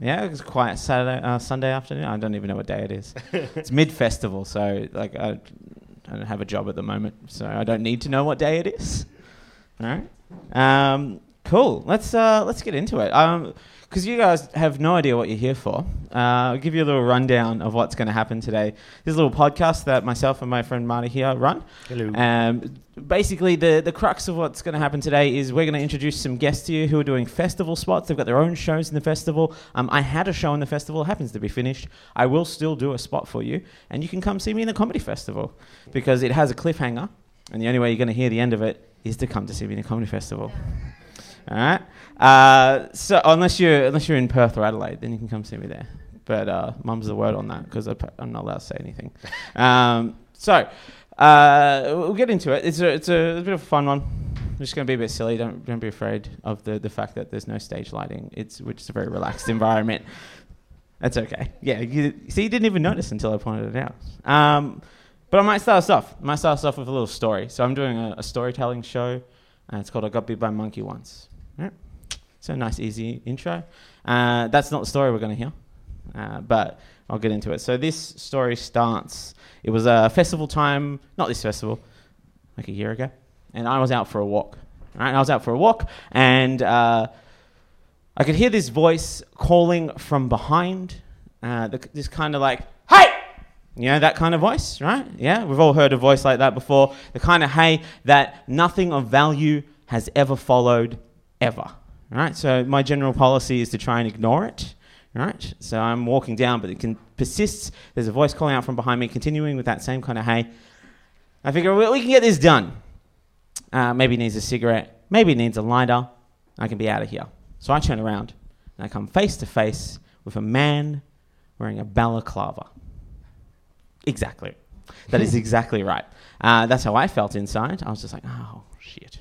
Yeah, it's quiet Sunday afternoon. I don't even know what day it is. It's mid-festival, so like I don't have a job at the moment, so I don't need to know what day it is. All right. Cool. Let's get into it. Because you guys have no idea what you're here for. I'll give you a little rundown of what's going to happen today. This is a little podcast that myself and my friend Marty here run. Hello. Basically, the crux of what's going to happen today is we're going to introduce some guests to you who are doing festival spots. They've got their own shows in the festival. I had a show in the festival. It happens to be finished. I will still do a spot for you, and you can come see me in the comedy festival because it has a cliffhanger, and the only way you're going to hear the end of it is to come to see me in the comedy festival. All right. So unless you're in Perth or Adelaide, then you can come see me there. But mum's the word on that because I'm not allowed to say anything. So we'll get into it. It's a bit of a fun one. I'm just going to be a bit silly. Don't be afraid of the fact that there's no stage lighting. Which is a very relaxed environment. That's okay. Yeah. You didn't even notice until I pointed it out. But I might start us off. With a little story. So I'm doing a storytelling show. It's called I Got Bit by a Monkey Once. Right? So a nice, easy intro. That's not the story we're going to hear, but I'll get into it. So this story starts, it was a festival time, not this festival, like a year ago, and I was out for a walk. Right? I was out for a walk, and I could hear this voice calling from behind, this kind of like, hey! You know, that kind of voice, right? Yeah, we've all heard a voice like that before. The kind of hey that nothing of value has ever followed, ever. Right? So my general policy is to try and ignore it. Right? So I'm walking down, but it persists. There's a voice calling out from behind me, continuing with that same kind of hey. I figure we can get this done. Maybe it needs a cigarette. Maybe it needs a lighter. I can be out of here. So I turn around, and I come face to face with a man wearing a balaclava. Exactly. That is exactly right. That's how I felt inside. I was just like, oh, shit.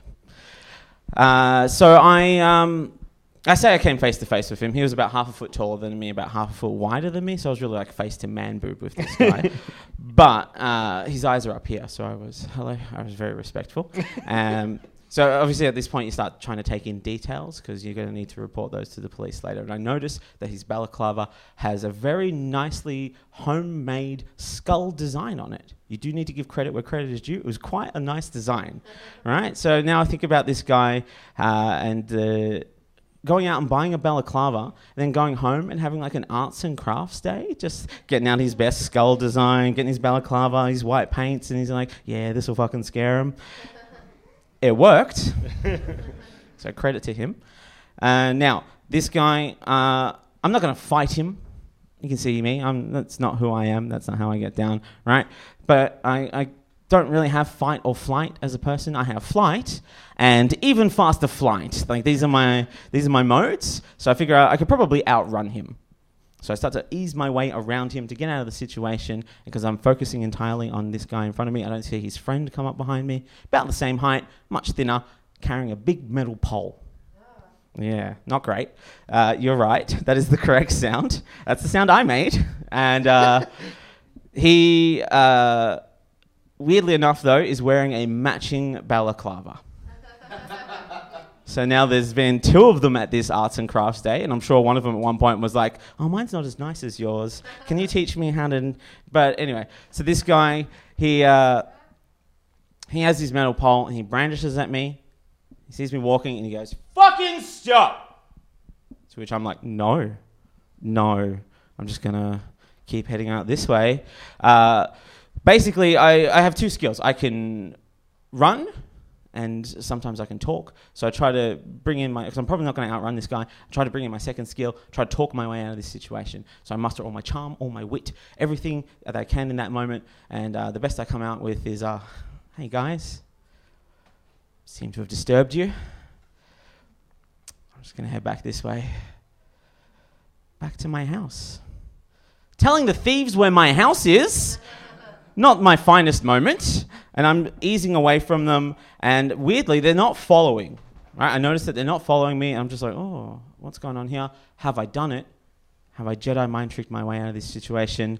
So I say I came face to face with him. He was about half a foot taller than me, about half a foot wider than me. So I was really like face to man boob with this guy. But his eyes are up here. So I was very respectful. So obviously at this point you start trying to take in details because you're going to need to report those to the police later. And I noticed that his balaclava has a very nicely homemade skull design on it. You do need to give credit where credit is due. It was quite a nice design, right? So now I think about this guy and going out and buying a balaclava and then going home and having like an arts and crafts day, just getting out his best skull design, getting his balaclava, his white paints, and he's like, yeah, this will fucking scare him. It worked, so credit to him. Now, this guy, I'm not going to fight him. You can see me. That's not who I am. That's not how I get down, right? But I don't really have fight or flight as a person. I have flight and even faster flight. Like these are my modes. So I figure I could probably outrun him. So I start to ease my way around him to get out of the situation because I'm focusing entirely on this guy in front of me. I don't see his friend come up behind me, about the same height, much thinner, carrying a big metal pole. Oh. Yeah, not great. You're right. That is the correct sound. That's the sound I made. And he, weirdly enough, though, is wearing a matching balaclava. So now there's been two of them at this arts and crafts day, and I'm sure one of them at one point was like, oh, mine's not as nice as yours. Can you teach me how to... But anyway, so this guy, he has his metal pole, and he brandishes at me. He sees me walking, and he goes, fucking stop! To which I'm like, no, I'm just going to keep heading out this way. Basically, I have two skills. I can run... and sometimes I can talk. So I try to bring in because I'm probably not going to outrun this guy, I try to bring in my second skill, try to talk my way out of this situation. So I muster all my charm, all my wit, everything that I can in that moment, and the best I come out with is, hey guys, seem to have disturbed you. I'm just going to head back this way, back to my house. Telling the thieves where my house is, not my finest moment. And I'm easing away from them, and weirdly, they're not following. Right? I notice that they're not following me, and I'm just like, oh, what's going on here? Have I done it? Have I Jedi mind tricked my way out of this situation?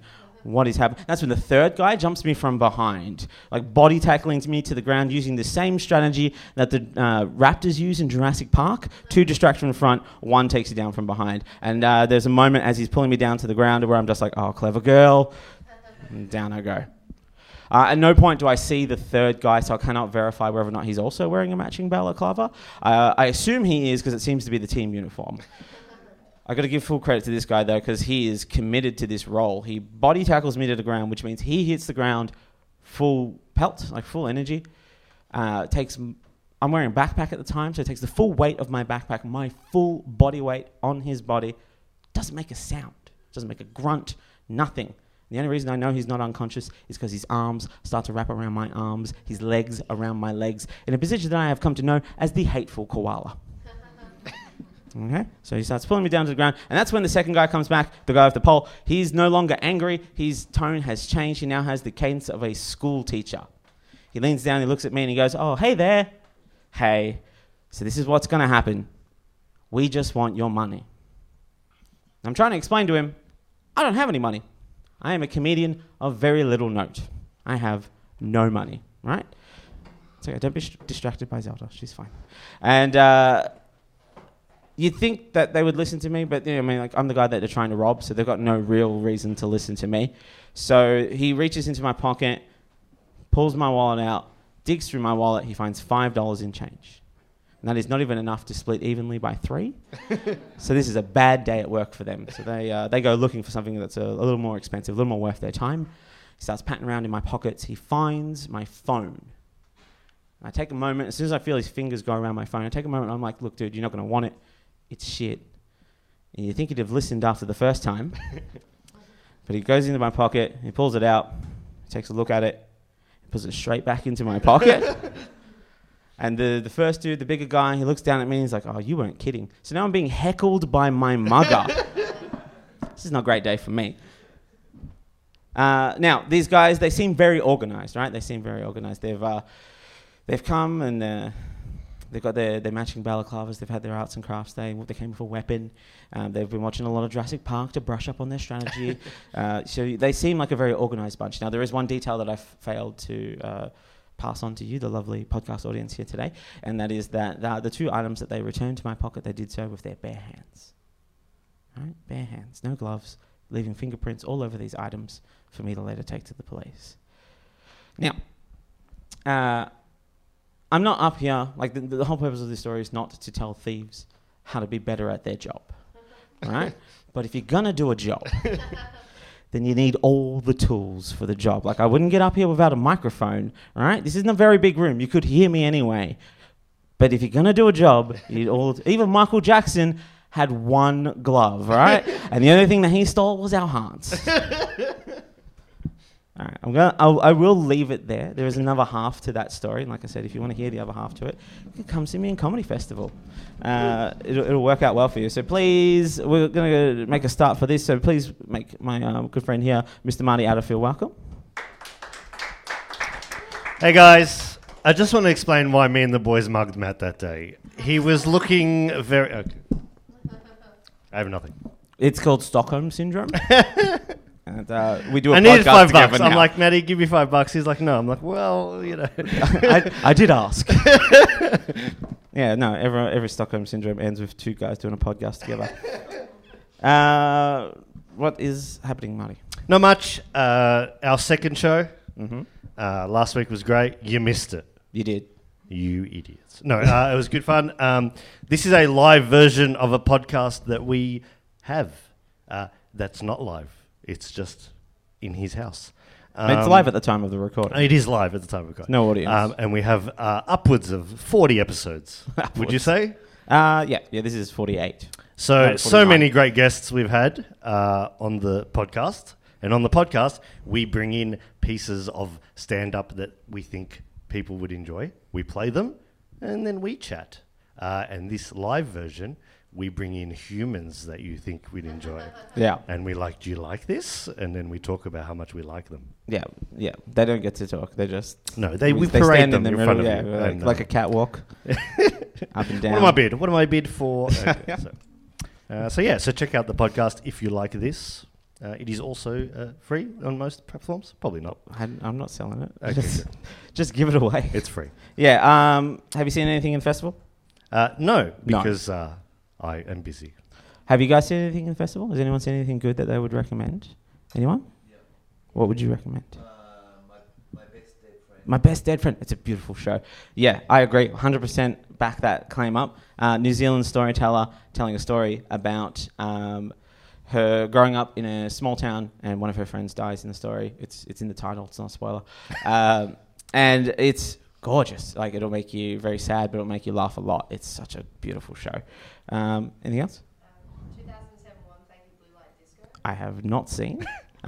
What is happening? That's when the third guy jumps me from behind, like body tackling me to the ground using the same strategy that the Raptors use in Jurassic Park. 2 distract from front, 1 takes you down from behind. And there's a moment as he's pulling me down to the ground where I'm just like, oh, clever girl. And down I go. At no point do I see the third guy, so I cannot verify whether or not he's also wearing a matching balaclava. I assume he is because it seems to be the team uniform. I got to give full credit to this guy, though, because he is committed to this role. He body tackles me to the ground, which means he hits the ground full pelt, like full energy. I'm wearing a backpack at the time, so it takes the full weight of my backpack, my full body weight on his body. Doesn't make a sound. Doesn't make a grunt. Nothing. The only reason I know he's not unconscious is because his arms start to wrap around my arms, his legs around my legs, in a position that I have come to know as the hateful koala. Okay, so he starts pulling me down to the ground, and that's when the second guy comes back, the guy with the pole. He's no longer angry. His tone has changed. He now has the cadence of a school teacher. He leans down, he looks at me, and he goes, oh, hey there. Hey, so this is what's going to happen. We just want your money. I'm trying to explain to him, I don't have any money. I am a comedian of very little note. I have no money, right? It's okay, don't be distracted by Zelda. She's fine. And you'd think that they would listen to me, but I'm the guy that they're trying to rob, so they've got no real reason to listen to me. So he reaches into my pocket, pulls my wallet out, digs through my wallet. He finds $5 in change. And that is not even enough to split evenly by 3. So this is a bad day at work for them. So they go looking for something that's a little more expensive, a little more worth their time. He starts patting around in my pockets. He finds my phone. I take a moment. As soon as I feel his fingers go around my phone, I take a moment. I'm like, look, dude, you're not going to want it. It's shit. And you think he'd have listened after the first time. But he goes into my pocket. He pulls it out. He takes a look at it. He puts it straight back into my pocket. And the first dude, the bigger guy, he looks down at me and he's like, oh, you weren't kidding. So now I'm being heckled by my mugger. This is not a great day for me. Now, these guys, they seem very organized, right? They seem very organized. They've come and they've got their matching balaclavas. They've had their arts and crafts day. They came with a weapon. They've been watching a lot of Jurassic Park to brush up on their strategy. So they seem like a very organized bunch. Now, there is one detail that I've failed to pass on to you, the lovely podcast audience here today, and that is that the 2 items that they returned to my pocket, they did so with their bare hands. Right? Bare hands, no gloves, leaving fingerprints all over these items for me to later take to the police. Now, I'm not up here, like the whole purpose of this story is not to tell thieves how to be better at their job, right? But if you're going to do a job, then you need all the tools for the job. Like, I wouldn't get up here without a microphone, right? This isn't a very big room. You could hear me anyway. But if you're going to do a job, you need all... Even Michael Jackson had 1 glove, right? And the only thing that he stole was our hearts. All right, I will leave it there. There is another half to that story. And like I said, if you want to hear the other half to it, you can come see me in Comedy Festival. It'll work out well for you. So please, we're going to make a start for this. So please make my good friend here, Mr. Marty Adderfield, welcome. Hey guys, I just want to explain why me and the boys mugged Matt that day. He was looking very... Okay. I have nothing. It's called Stockholm Syndrome. And we do a I podcast needed $5. together I'm now. like, Matty, give me $5. He's like, no. I'm like, well, you know. I did ask. Yeah, no, every Stockholm Syndrome ends with 2 guys doing a podcast together. What is happening, Marty? Not much. Our second show Mm-hmm. last week was great. You missed it. You did. You idiots. No, it was good fun. This is a live version of a podcast that we have that's not live. It's just in his house. It's live at the time of the recording. It is live at the time of recording. No audience. And we have upwards of 40 episodes, would you say? Yeah, this is 48. So 49. many great guests we've had on the podcast. And on the podcast, we bring in pieces of stand-up that we think people would enjoy. We play them, and then we chat. And this live version, we bring in humans that you think we'd enjoy. Yeah. And we like, do you like this? And then we talk about how much we like them. Yeah. They don't get to talk. They just... No, we they parade stand them in in the front middle, of you. yeah, And, like a catwalk. Up and down. What am I bid for? Okay, so check out the podcast if you like this. It is also free on most platforms. Probably not. I'm not selling it. Okay, Just give it away. it's free. Yeah. Have you seen anything in the festival? No, because I am busy. Have you guys seen anything in the festival? Has anyone seen anything good that they would recommend? Anyone? Yeah. What would you recommend? My Best Dead Friend. My Best Dead Friend. It's a beautiful show. Yeah, I agree. 100% back that claim up. New Zealand storyteller telling a story about her growing up in a small town, and one of her friends dies in the story. It's in the title. It's not a spoiler. And it's gorgeous. Like, it'll make you very sad, but it'll make you laugh a lot. It's such a beautiful show. Anything else? 2007 One Thank You Blue Light Disco. I have not seen.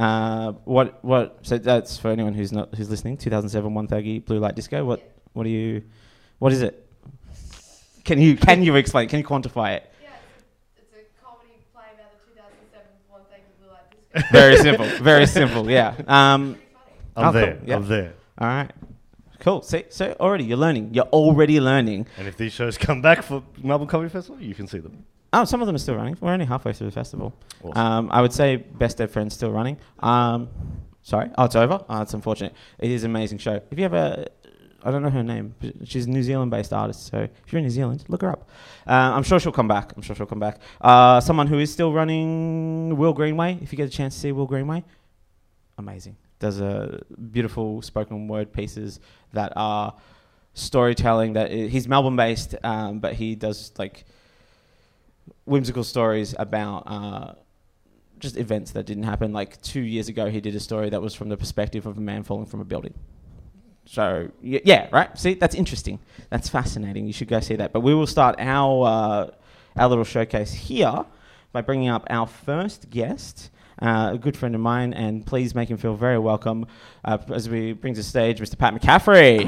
What? So that's for anyone who's listening. 2007 One Thuggy Blue Light Disco. What is it? Can you explain? Can you quantify it? Yeah, it's a comedy play about the 2007 One Thank You Blue Light Disco. Very simple. Very simple. Yeah. Pretty funny. I'm there. Cool. Yeah. I'm there. All right. Cool. See, so already you're learning. You're already learning. And if these shows come back for Melbourne Comedy Festival, you can see them. Oh, some of them are still running. We're only halfway through the festival. Awesome. I would say Best Dead Friend's still running. Sorry. Oh, it's over? Oh, it's unfortunate. It is an amazing show. If you ever... I don't know her name, but she's a New Zealand-based artist, so if you're in New Zealand, look her up. I'm sure she'll come back. Someone who is still running, Will Greenway. If you get a chance to see Will Greenway, amazing. Does a beautiful spoken word pieces that are storytelling. He's Melbourne-based, but he does like whimsical stories about just events that didn't happen. Like 2 years ago, he did a story that was from the perspective of a man falling from a building. So, yeah, right? See, that's interesting. That's fascinating. You should go see that. But we will start our little showcase here by bringing up our first guest, a good friend of mine, and please make him feel very welcome as we bring to stage Mr. Pat McCaffrey.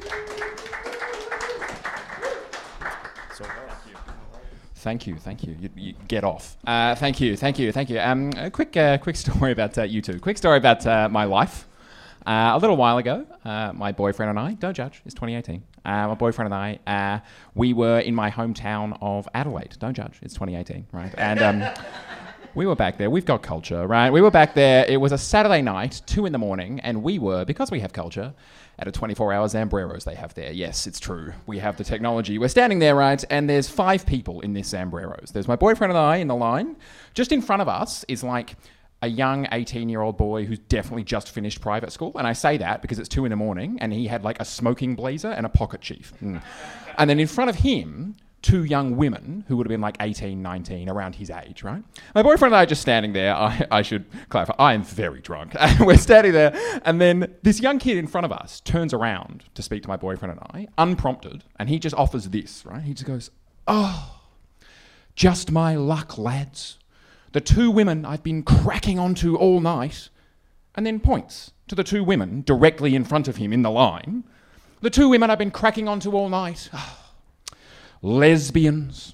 Thank you. You get off. Thank you. A quick story about you two. Quick story about my life. A little while ago, my boyfriend and I, don't judge, it's 2018. My boyfriend and I, we were in my hometown of Adelaide. Don't judge, it's 2018, right? And we were back there. We've got culture, right? We were back there. It was a Saturday night, 2 a.m, and we were, because we have culture, at a 24-hour Zambreros they have there. Yes, it's true. We have the technology. We're standing there, right? And there's 5 people in this Zambreros. There's my boyfriend and I in the line. Just in front of us is like a young 18-year-old boy who's definitely just finished private school. And I say that because it's 2 a.m, and he had like a smoking blazer and a pocket chief. And then in front of him, 2 young women who would have been like 18, 19, around his age, right? My boyfriend and I are just standing there. I should clarify, I am very drunk. We're standing there, and then this young kid in front of us turns around to speak to my boyfriend and I, unprompted, and he just offers this, right? He just goes, "Oh, just my luck, lads. The 2 women I've been cracking onto all night," and then points to the 2 women directly in front of him in the line. "The 2 women I've been cracking onto all night. Lesbians."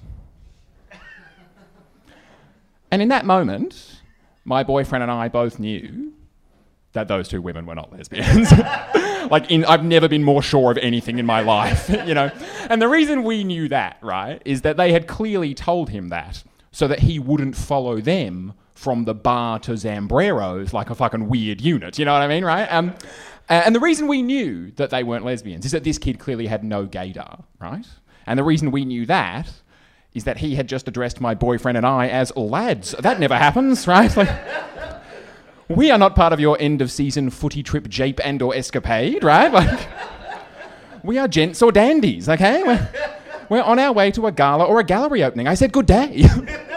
And in that moment, my boyfriend and I both knew that those 2 women were not lesbians. I've never been more sure of anything in my life, you know. And the reason we knew that, right, is that they had clearly told him that so that he wouldn't follow them from the bar to Zambreros like a fucking weird unit, you know what I mean, right? And the reason we knew that they weren't lesbians is that this kid clearly had no gaydar, right? And the reason we knew that is that he had just addressed my boyfriend and I as lads. That never happens, right? Like, we are not part of your end-of-season footy trip jape and or escapade, right? Like, we are gents or dandies, okay? We're on our way to a gala or a gallery opening. I said good day.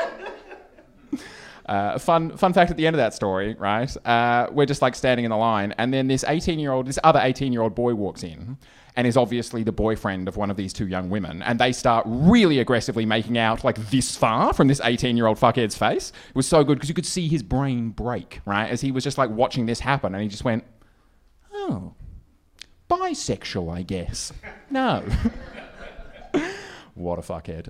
Fun fact at the end of that story, right? We're just like standing in the line, and then this other 18-year-old boy walks in, and is obviously the boyfriend of one of these 2 young women, and they start really aggressively making out like this far from this 18-year-old fuckhead's face. It was so good because you could see his brain break, right? As he was just like watching this happen, and he just went, "Oh, bisexual, I guess." No. What a fuckhead.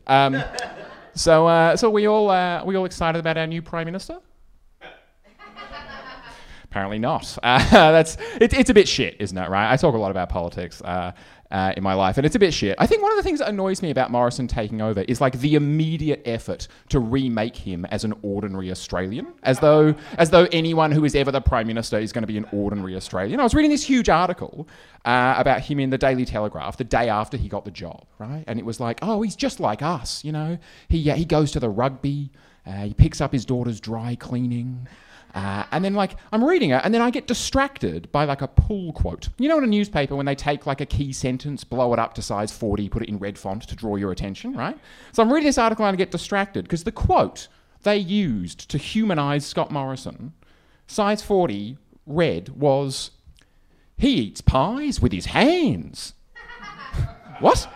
So we all excited about our new Prime Minister? Apparently not. It's a bit shit, isn't it, right? I talk a lot about politics in my life, and it's a bit shit. I think one of the things that annoys me about Morrison taking over is like the immediate effort to remake him as an ordinary Australian, as though anyone who is ever the Prime Minister is going to be an ordinary Australian. I was reading this huge article about him in the Daily Telegraph the day after he got the job, right? And it was like, oh, he's just like us, you know? He goes to the rugby, he picks up his daughter's dry cleaning. And then, like, I'm reading it, and then I get distracted by, like, a pull quote. You know, in a newspaper, when they take, like, a key sentence, blow it up to size 40, put it in red font to draw your attention, right? So I'm reading this article and I get distracted, because the quote they used to humanise Scott Morrison, size 40, red, was, "He eats pies with his hands." What?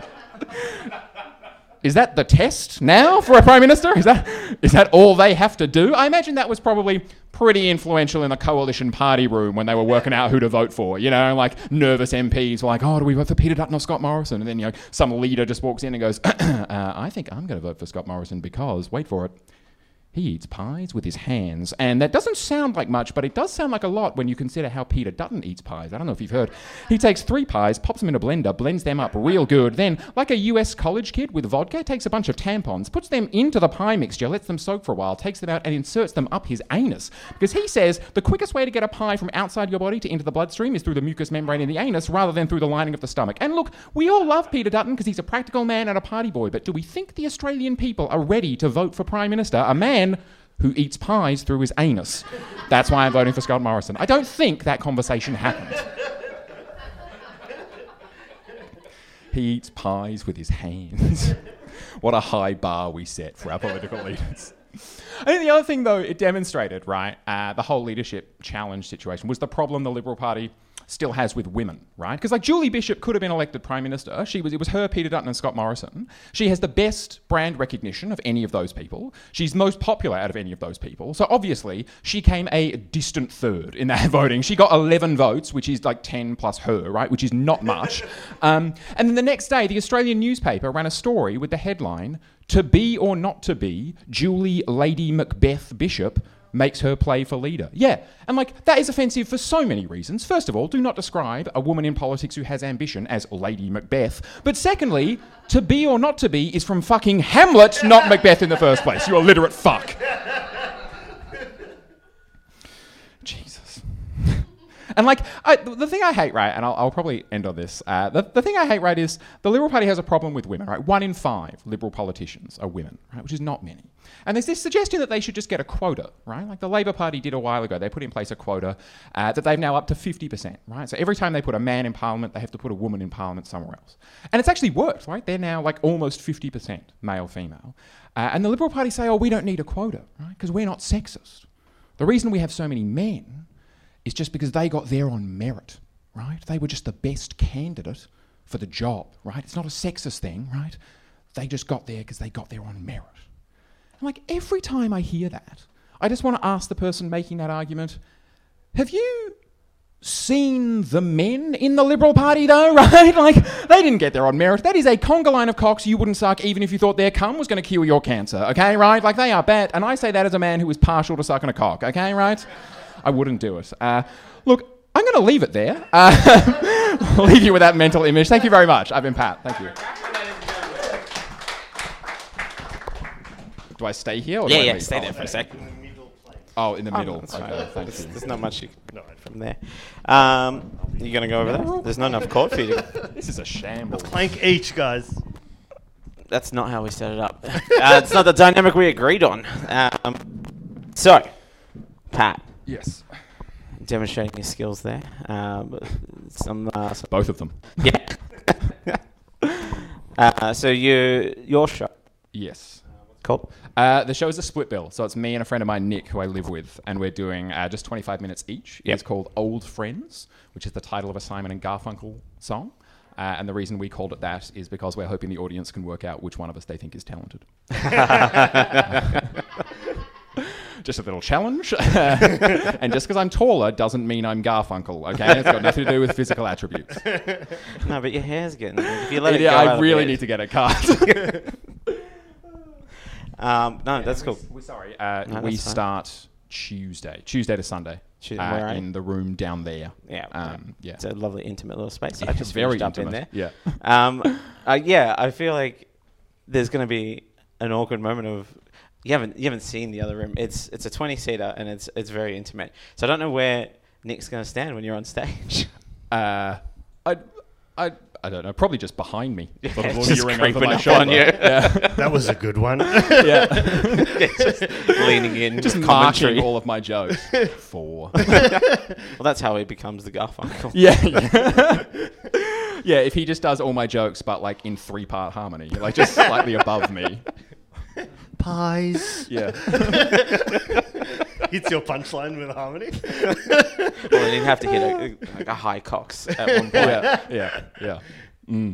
Is that the test now for a Prime Minister? Is that all they have to do? I imagine that was probably pretty influential in the coalition party room when they were working out who to vote for. You know, like nervous MPs were like, oh, do we vote for Peter Dutton or Scott Morrison? And then, you know, some leader just walks in and goes, I think I'm going to vote for Scott Morrison because, wait for it, he eats pies with his hands. And that doesn't sound like much, but it does sound like a lot when you consider how Peter Dutton eats pies. I don't know if you've heard. He takes 3 pies, pops them in a blender, blends them up real good. Then, like a US college kid with vodka, takes a bunch of tampons, puts them into the pie mixture, lets them soak for a while, takes them out and inserts them up his anus. Because he says the quickest way to get a pie from outside your body to into the bloodstream is through the mucous membrane in the anus rather than through the lining of the stomach. And look, we all love Peter Dutton because he's a practical man and a party boy, but do we think the Australian people are ready to vote for Prime Minister, a man who eats pies through his anus? That's why I'm voting for Scott Morrison. I don't think that conversation happened. He eats pies with his hands. What a high bar we set for our political leaders. I think the other thing, though, it demonstrated, right, the whole leadership challenge situation was the problem the Liberal Party still has with women, right? Because like Julie Bishop could have been elected Prime Minister. It was her, Peter Dutton and Scott Morrison. She has the best brand recognition of any of those people. She's most popular out of any of those people. So obviously she came a distant third in that voting. She got 11 votes, which is like 10 plus her, right? Which is not much. And then the next day, the Australian newspaper ran a story with the headline, "To be or not to be, Julie Lady Macbeth Bishop makes her play for leader." Yeah, and like that is offensive for so many reasons. First of all, do not describe a woman in politics who has ambition as Lady Macbeth. But secondly, to be or not to be is from fucking Hamlet, not Macbeth in the first place. You illiterate fuck. Jesus. And like, the thing I hate, right, and I'll probably end on this, the thing I hate, right, is the Liberal Party has a problem with women, right? 1 in 5 Liberal politicians are women, right, which is not many. And there's this suggestion that they should just get a quota, right? Like the Labor Party did a while ago. They put in place a quota that they've now up to 50%, right? So every time they put a man in Parliament, they have to put a woman in Parliament somewhere else. And it's actually worked, right? They're now like almost 50% male-female. And the Liberal Party say, oh, we don't need a quota, right? Because we're not sexist. The reason we have so many men is just because they got there on merit, right? They were just the best candidate for the job, right? It's not a sexist thing, right? They just got there because they got there on merit. And like every time I hear that, I just want to ask the person making that argument, have you seen the men in the Liberal Party though, right? Like, they didn't get there on merit. That is a conga line of cocks you wouldn't suck even if you thought their cum was going to cure your cancer, okay, right? Like, they are bad. And I say that as a man who is partial to sucking a cock, okay, right? I wouldn't do it. Look, I'm going to leave it there. I'll leave you with that mental image. Thank you very much. I've been Pat. Thank you. Do I stay here? Or do I leave? Stay there for a sec. Oh, in the middle. That's Okay, right. thank you. There's not much you can from there. You going to go over there? There's not enough court for you to... This is a shambles. Plank each, guys. That's not how we set it up. It's not the dynamic we agreed on. So, Pat. Yes. Demonstrating your skills there. Some Both of them. Yeah. So your show. Yes. Called? The show is a split bill, so it's me and a friend of mine, Nick, who I live with, and we're doing just 25 minutes each. Yep. It's called Old Friends, which is the title of a Simon and Garfunkel song. And the reason we called it that is because we're hoping the audience can work out which one of us they think is talented. Just a little challenge. And just because I'm taller doesn't mean I'm Garfunkel, okay? It's got nothing to do with physical attributes. No, but your hair's getting... If you let it go I really need to get it cut. No, that's cool. We're sorry. No, We that's fine. start Tuesday to Sunday. She's where are you? in the room down there. Yeah. Yeah. It's a lovely, intimate little space. Yeah, I just very finished up in intimate. there. Yeah. Yeah, I feel like there's going to be an awkward moment of you haven't seen the other room. It's a 20-seater and it's very intimate. So I don't know where Nick's going to stand when you're on stage. I don't know. Probably just behind me. Sort of just leering over creeping my up shoulder. on you. Yeah. That was a good one. Yeah. Just leaning in, Just commentary. marking all of my jokes. 4. Well, that's how he becomes the Garfunkel. Yeah. Yeah, if he just does all my jokes, but like in 3-part harmony, like just slightly above me. Pies. Yeah. Hits your punchline with harmony. Well, then he'd have to hit a high cox at one point. Yeah. Mm.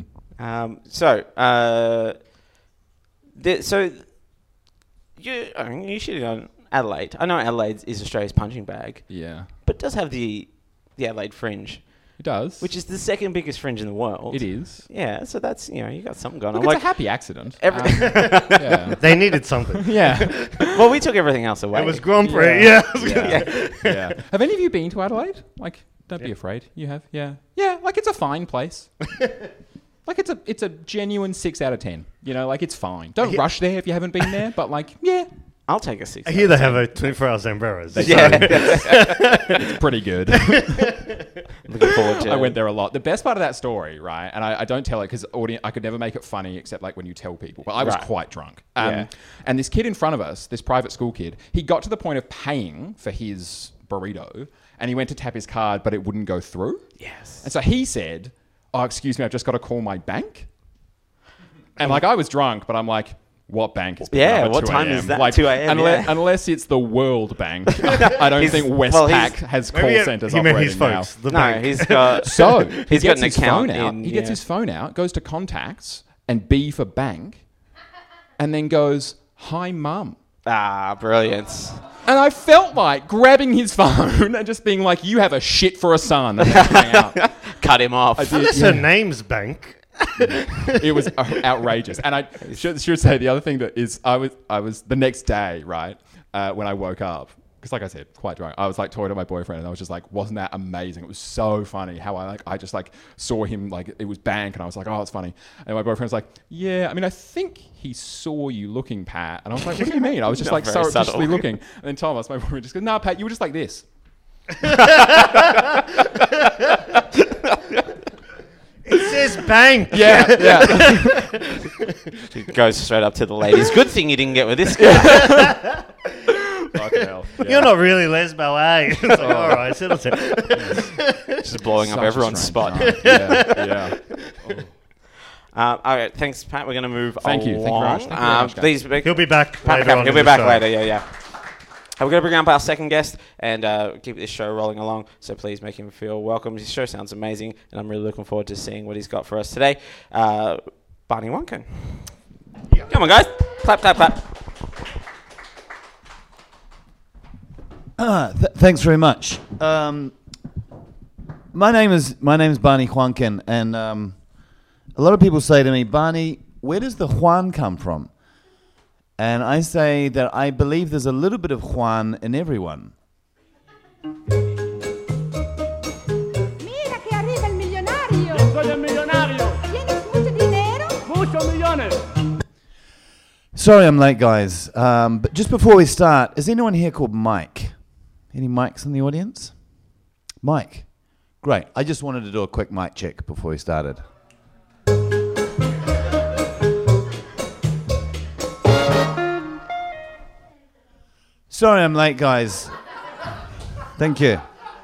So you shitting on Adelaide. I know Adelaide is Australia's punching bag, Yeah. but it does have the Adelaide Fringe, It does. which is the second biggest fringe in the world. It is. Yeah, so that's you got something going Look, on. it's a happy accident. Every- They needed something. Yeah. Well, we took everything else away. It was Grand Prix. Yeah. Yeah. Have any of you been to Adelaide? Like, don't be afraid. You have? Yeah. Yeah, like it's a fine place. Like it's a genuine 6 out of 10. You know, like it's fine. Don't rush there if you haven't been there, but like, yeah, I'll take a 6. I hear they have a 24-hour Zamberas. it's pretty good. Looking forward to. I went there a lot. The best part of that story, right, and I don't tell it because I could never make it funny except like when you tell people, but I was Right. quite drunk. Yeah. And this kid in front of us, this private school kid, he got to the point of paying for his burrito and he went to tap his card, but it wouldn't go through. Yes. And so he said, "Oh, excuse me, I've just got to call my bank." And like I was drunk, but I'm like, what bank is picking Yeah, up at what 2 time a.m.? is that? Like, 2 a.m., Unless, yeah. unless it's the World Bank. I don't think Well, Westpac has call centers He meant operating his now. folks. The No, bank. he's got. So He's he got gets an his account phone out. in- He gets yeah. his phone out, goes to contacts and B for bank, and then goes, "Hi, mum." Brilliant. And I felt like grabbing his phone and just being like, "You have a shit for a son." And then hang out. Cut him off. Unless her name's Bank. It was outrageous. And I should say the other thing that is, I was the next day, right, when I woke up, because like I said, quite drunk, I was like talking to my boyfriend and I was just like, wasn't that amazing? It was so funny how I just like saw him, like it was bank and I was like, oh, it's funny. And my boyfriend was like, yeah, I mean, I think he saw you looking, Pat. And I was like, what do you mean? I was just Not like very surreptitiously subtle. looking. And then Thomas, my boyfriend, just goes, "Nah, Pat, you were just like this." It says Bank. Yeah. Goes straight up to the ladies. Good thing you didn't get with this guy. Fucking hell. Yeah. You're not really lesbo, eh? It's like, all right, settle down. Just blowing up Such a everyone's strange spot. night. Yeah. All right, thanks, Pat. We're going to move Thank you. along. Thank you very much. Thank you very much, guys. Please, He'll be back Pat later on. he'll in be the back show. later. Yeah. We're going to bring up our second guest and keep this show rolling along. So please make him feel welcome. His show sounds amazing, and I'm really looking forward to seeing what he's got for us today. Barney Wonkin. Come on, guys. Clap, clap, clap. Thanks very much. My name is Barney Juankin, and a lot of people say to me, "Barney, where does the Juan come from?" And I say that I believe there's a little bit of Juan in everyone. Mira que arriba el millonario. Soy el millonario. ¿Tienes mucho dinero? Muchos millones. Sorry I'm late, guys. But just before we start, is anyone here called Mike? Any Mikes in the audience? Mike. Great. I just wanted to do a quick mic check before we started. Sorry I'm late, guys. Thank you.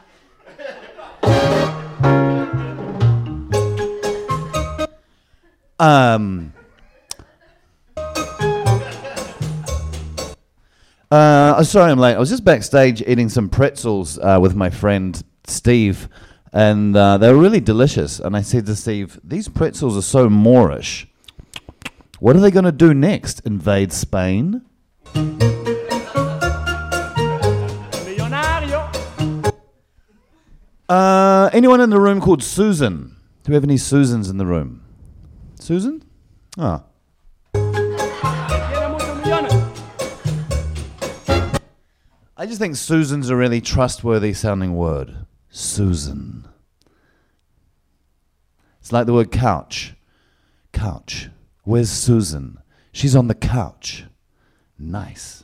Sorry I'm late. I was just backstage eating some pretzels with my friend Steve, and they were really delicious. And I said to Steve, "These pretzels are so Moorish. What are they going to do next? Invade Spain?" Millonario. Anyone in the room called Susan? Do we have any Susans in the room? Susan? Oh. Tiene muchos millones. I just think Susan's a really trustworthy sounding word. Susan. It's like the word couch. Couch. Where's Susan? She's on the couch. Nice.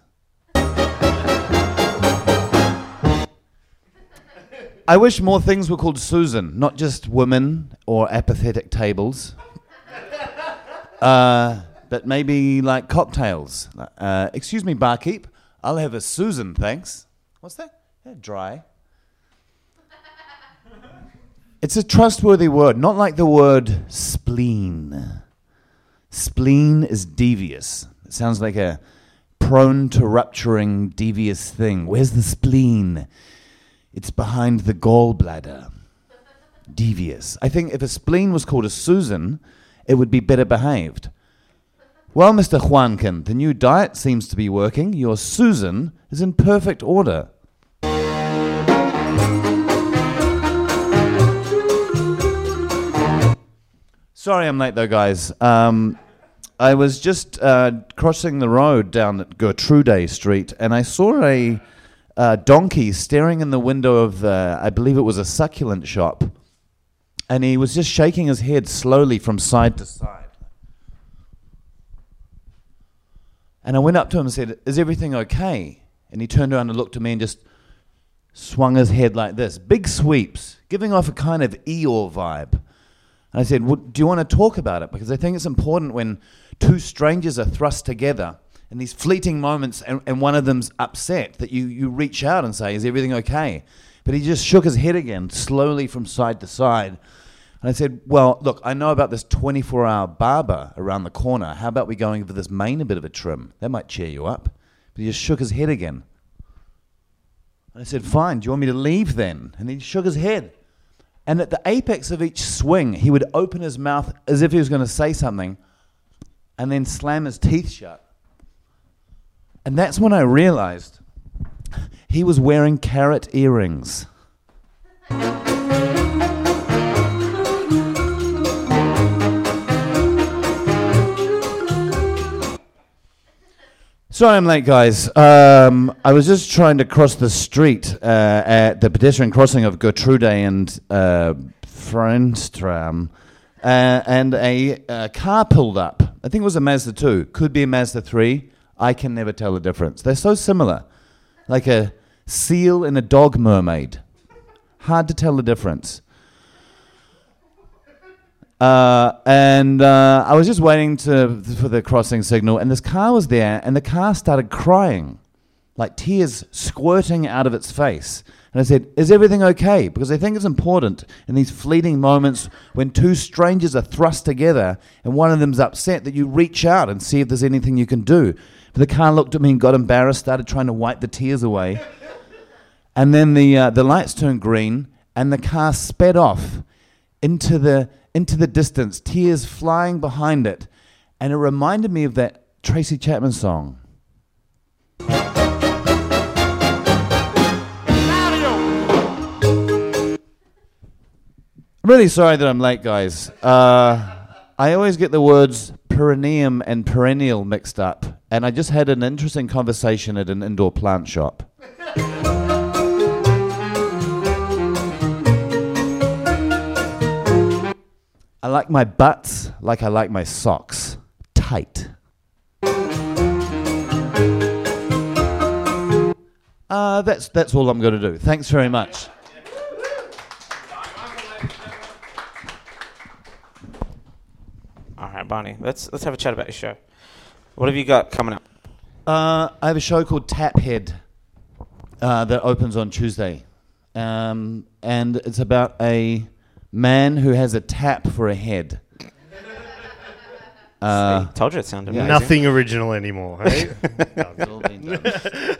I wish more things were called Susan, not just women or apathetic tables. But maybe like cocktails. Excuse me, barkeep. I'll have a Susan, thanks. What's that? Dry. It's a trustworthy word, not like the word spleen. Spleen is devious. It sounds like a prone to rupturing, devious thing. Where's the spleen? It's behind the gallbladder. Devious. I think if a spleen was called a Susan, it would be better behaved. Well, Mr. Juankin, the new diet seems to be working. Your Susan is in perfect order. Sorry I'm late though, guys. I was just crossing the road down at Gertrude Street, and I saw a donkey staring in the window of, I believe it was a succulent shop, and he was just shaking his head slowly from side to side. And I went up to him and said, "Is everything okay?" And he turned around and looked at me and just swung his head like this. Big sweeps, giving off a kind of Eeyore vibe. And I said, well, do you want to talk about it? Because I think it's important when two strangers are thrust together in these fleeting moments and one of them's upset that you reach out and say, "Is everything okay?" But he just shook his head again, slowly from side to side. And I said, well, look, I know about this 24-hour barber around the corner. How about we going for this mane a bit of a trim? That might cheer you up. But he just shook his head again. And I said, fine, do you want me to leave then? And he shook his head. And at the apex of each swing, he would open his mouth as if he was going to say something and then slam his teeth shut. And that's when I realized he was wearing carrot earrings. Sorry I'm late, guys. I was just trying to cross the street at the pedestrian crossing of Gertrude and Frenstram, and a car pulled up. I think it was a Mazda 2. Could be a Mazda 3. I can never tell the difference. They're so similar. Like a seal and a dog mermaid. Hard to tell the difference. I was just waiting for the crossing signal, and this car was there, and the car started crying, like tears squirting out of its face. And I said, "Is everything okay?" Because I think it's important in these fleeting moments when two strangers are thrust together and one of them's upset that you reach out and see if there's anything you can do. But the car looked at me and got embarrassed, started trying to wipe the tears away. And then the lights turned green, and the car sped off into the distance, tears flying behind it. And it reminded me of that Tracy Chapman song. I'm really sorry that I'm late, guys. I always get the words perineum and perennial mixed up, and I just had an interesting conversation at an indoor plant shop. I like my butts like I like my socks. Tight. That's all I'm going to do. Thanks very much. All right, Barney, let's have a chat about your show. What have you got coming up? I have a show called Taphead that opens on Tuesday. And it's about a man who has a tap for a head. Told you it sounded amazing. Nothing original anymore, hey? It's all been done.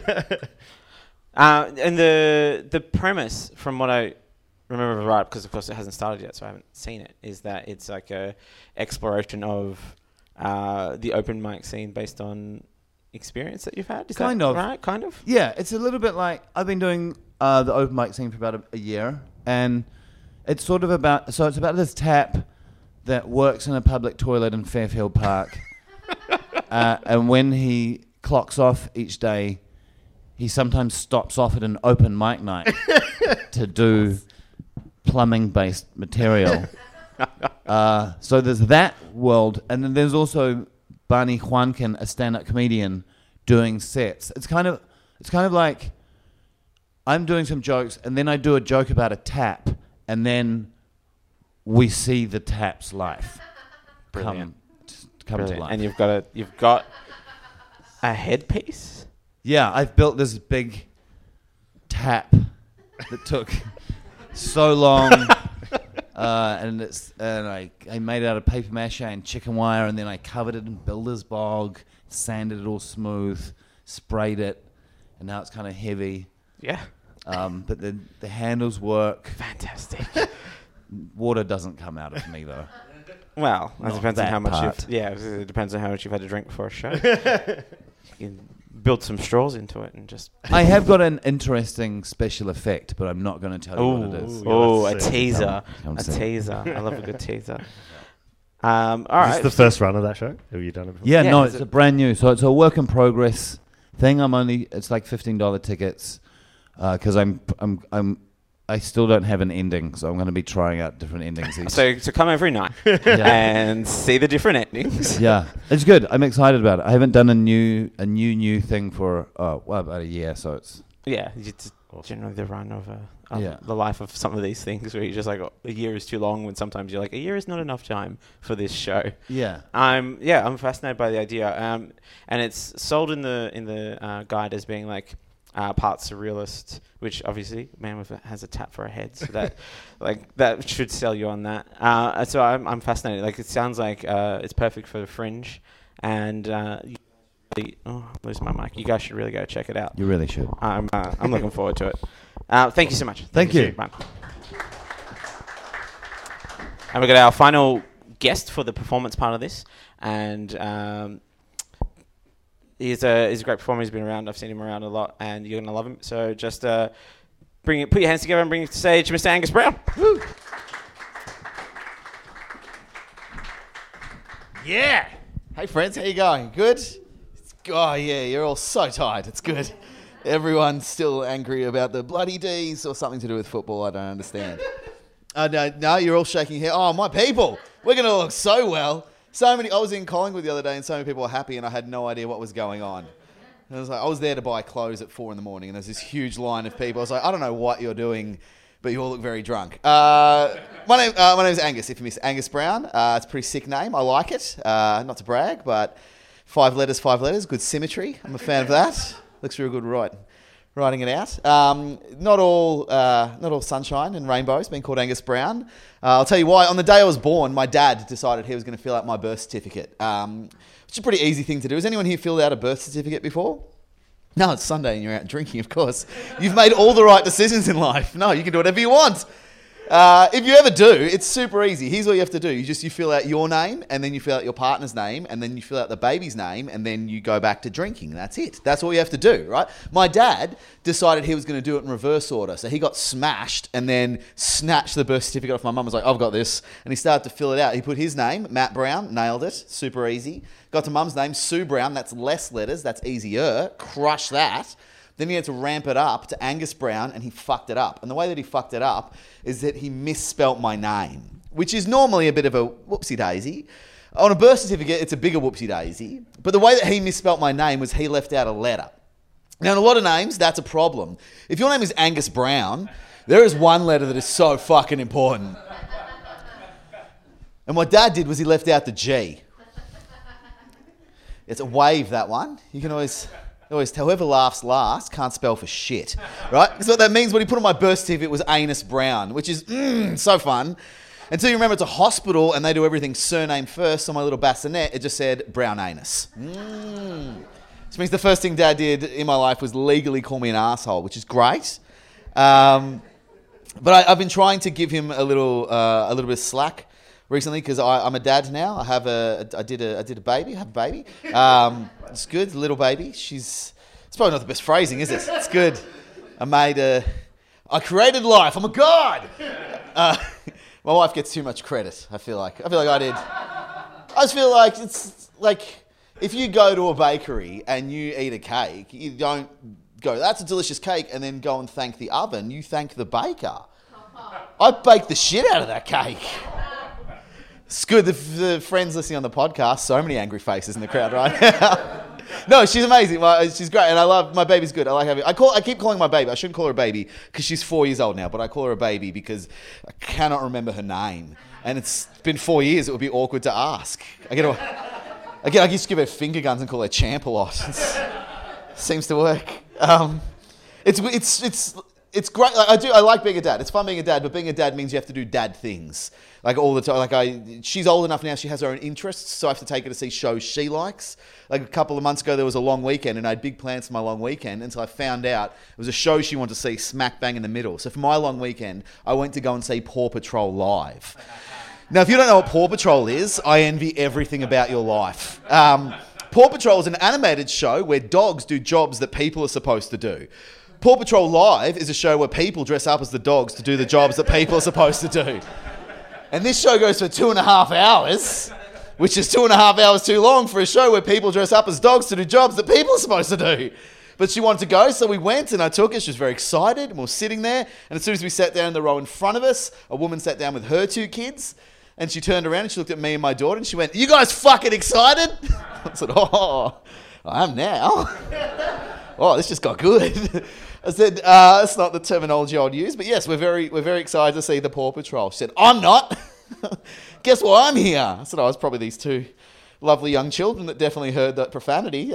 And the premise, from what I remember right, because of course it hasn't started yet, so I haven't seen it, is that it's like a exploration of the open mic scene based on experience that you've had. Is Kind that of. right? Kind of. Yeah, it's a little bit like I've been doing the open mic scene for about a year, and it's sort of about this tap that works in a public toilet in Fairfield Park, and when he clocks off each day, he sometimes stops off at an open mic night to do plumbing-based material. So there's that world, and then there's also Barney Juankin, a stand-up comedian, doing sets. It's kind of like I'm doing some jokes, and then I do a joke about a tap, and then we see the tap's life come to life. And you've got a headpiece. Yeah, I've built this big tap that took so long, and I made it out of paper mache and chicken wire, and then I covered it in builder's bog, sanded it all smooth, sprayed it, and now it's kind of heavy. Yeah. But the handles work. Fantastic. Water doesn't come out of me though. Well, it depends on that how much part. it depends on how much you've had to drink before a show. You can build some straws into it and just. I have got an interesting special effect, but I'm not going to tell you what it is. Oh, let's a see. teaser. Come A see. teaser. I love a good teaser. All Is right. this the first run of that show? Have you done it before? Yeah, Yeah, no, is it's it- a brand new. So it's a work in progress thing. It's like $15 tickets because I still don't have an ending, so I'm going to be trying out different endings. So come every night and see the different endings. Yeah, it's good. I'm excited about it. I haven't done a new thing for about a year, so it's Yeah, it's generally the run of Yeah. the life of some of these things where you're just like, a year is too long, when sometimes you're like, a year is not enough time for this show. yeah. I'm fascinated by the idea, and it's sold in the guide as being like part surrealist, which obviously man has a tap for a head, so that that should sell you on that. So I'm fascinated. Like, it sounds like it's perfect for the Fringe, and losing my mic. You guys should really go check it out. You really should. I'm looking forward to it. Thank you so much. Thank you. Man. And we've got our final guest for the performance part of this, and he's a great performer. He's been around. I've seen him around a lot, and you're gonna love him. So just put your hands together and bring it to stage, Mr. Angus Brown. Woo. Yeah. Hey friends, how you going? Good? Oh yeah, you're all so tired. It's good. Everyone's still angry about the bloody D's or something to do with football. I don't understand. No, you're all shaking your head. Oh, my people, we're going to look so well. I was in Collingwood the other day and so many people were happy and I had no idea what was going on. And I was there to buy clothes at 4 a.m. and there's this huge line of people. I was like, I don't know what you're doing, but you all look very drunk. My name is Angus, if you miss Angus Brown. It's a pretty sick name. I like it. Not to brag, but 5 letters, good symmetry. I'm a fan of that. Looks real good writing it out. Not all sunshine and rainbows, being called Angus Brown. I'll tell you why. On the day I was born, my dad decided he was going to fill out my birth certificate, which is a pretty easy thing to do. Has anyone here filled out a birth certificate before? No, it's Sunday and you're out drinking, of course. You've made all the right decisions in life. No, you can do whatever you want. If you ever do, it's super easy. Here's what you have to do. You fill out your name, and then you fill out your partner's name, and then you fill out the baby's name, and then you go back to drinking. That's it. That's all you have to do, right? My dad decided he was going to do it in reverse order. So he got smashed and then snatched the birth certificate off my mum. Was like, I've got this. And he started to fill it out. He put his name, Matt Brown, nailed it. Super easy. Got to mum's name, Sue Brown. That's less letters. That's easier. Crush that. Then he had to ramp it up to Angus Brown, and he fucked it up. And the way that he fucked it up is that he misspelt my name, which is normally a bit of a whoopsie-daisy. On a birth certificate, it's a bigger whoopsie-daisy. But the way that he misspelt my name was he left out a letter. Now, in a lot of names, that's a problem. If your name is Angus Brown, there is one letter that is so fucking important. And what Dad did was he left out the G. It's a wave, that one. You can always tell whoever laughs last can't spell for shit, right? Because what that means, what he put on my birth certificate was Anus Brown, which is so fun. Until you remember it's a hospital and they do everything surname first. On my little bassinet, it just said Brown Anus. Which means the first thing Dad did in my life was legally call me an asshole, which is great. But I've been trying to give him a little bit of slack recently because I'm a dad now. I did a baby. I have a baby. It's good, little baby. It's probably not the best phrasing, is it? It's good. I created life. I'm a god. My wife gets too much credit. I feel like I did. I just feel like it's like if you go to a bakery and you eat a cake, you don't go, that's a delicious cake, and then go and thank the oven. You thank the baker. I baked the shit out of that cake. It's good. The friends listening on the podcast, so many angry faces in the crowd right now. No, she's amazing. She's great, and I love my baby's good. I like having. I keep calling my baby. I shouldn't call her a baby because she's 4 years old now, but I call her a baby because I cannot remember her name, and it's been 4 years. It would be awkward to ask. I used to give her finger guns and call her Champ a lot. Seems to work. It's great. I like being a dad. It's fun being a dad, but being a dad means you have to do dad things like all the time. She's old enough now; she has her own interests, so I have to take her to see shows she likes. Like a couple of months ago, there was a long weekend, and I had big plans for my long weekend until I found out it was a show she wanted to see smack bang in the middle. So for my long weekend, I went to go and see Paw Patrol live. Now, if you don't know what Paw Patrol is, I envy everything about your life. Paw Patrol is an animated show where dogs do jobs that people are supposed to do. Paw Patrol Live is a show where people dress up as the dogs to do the jobs that people are supposed to do. And this show goes for 2.5 hours, which is 2.5 hours too long for a show where people dress up as dogs to do jobs that people are supposed to do. But she wanted to go, so we went, and I took her. She was very excited, and we were sitting there. And as soon as we sat down in the row in front of us, a woman sat down with her 2 kids. And she turned around and she looked at me and my daughter and she went, "You guys fucking excited?" I said, "Oh, I am now." "Oh, this just got good." I said, "That's not the terminology I would use, but yes, we're very excited to see the Paw Patrol." She said, "I'm not." "Guess why I'm here?" I said, "Oh, it's probably these 2 lovely young children that definitely heard that profanity.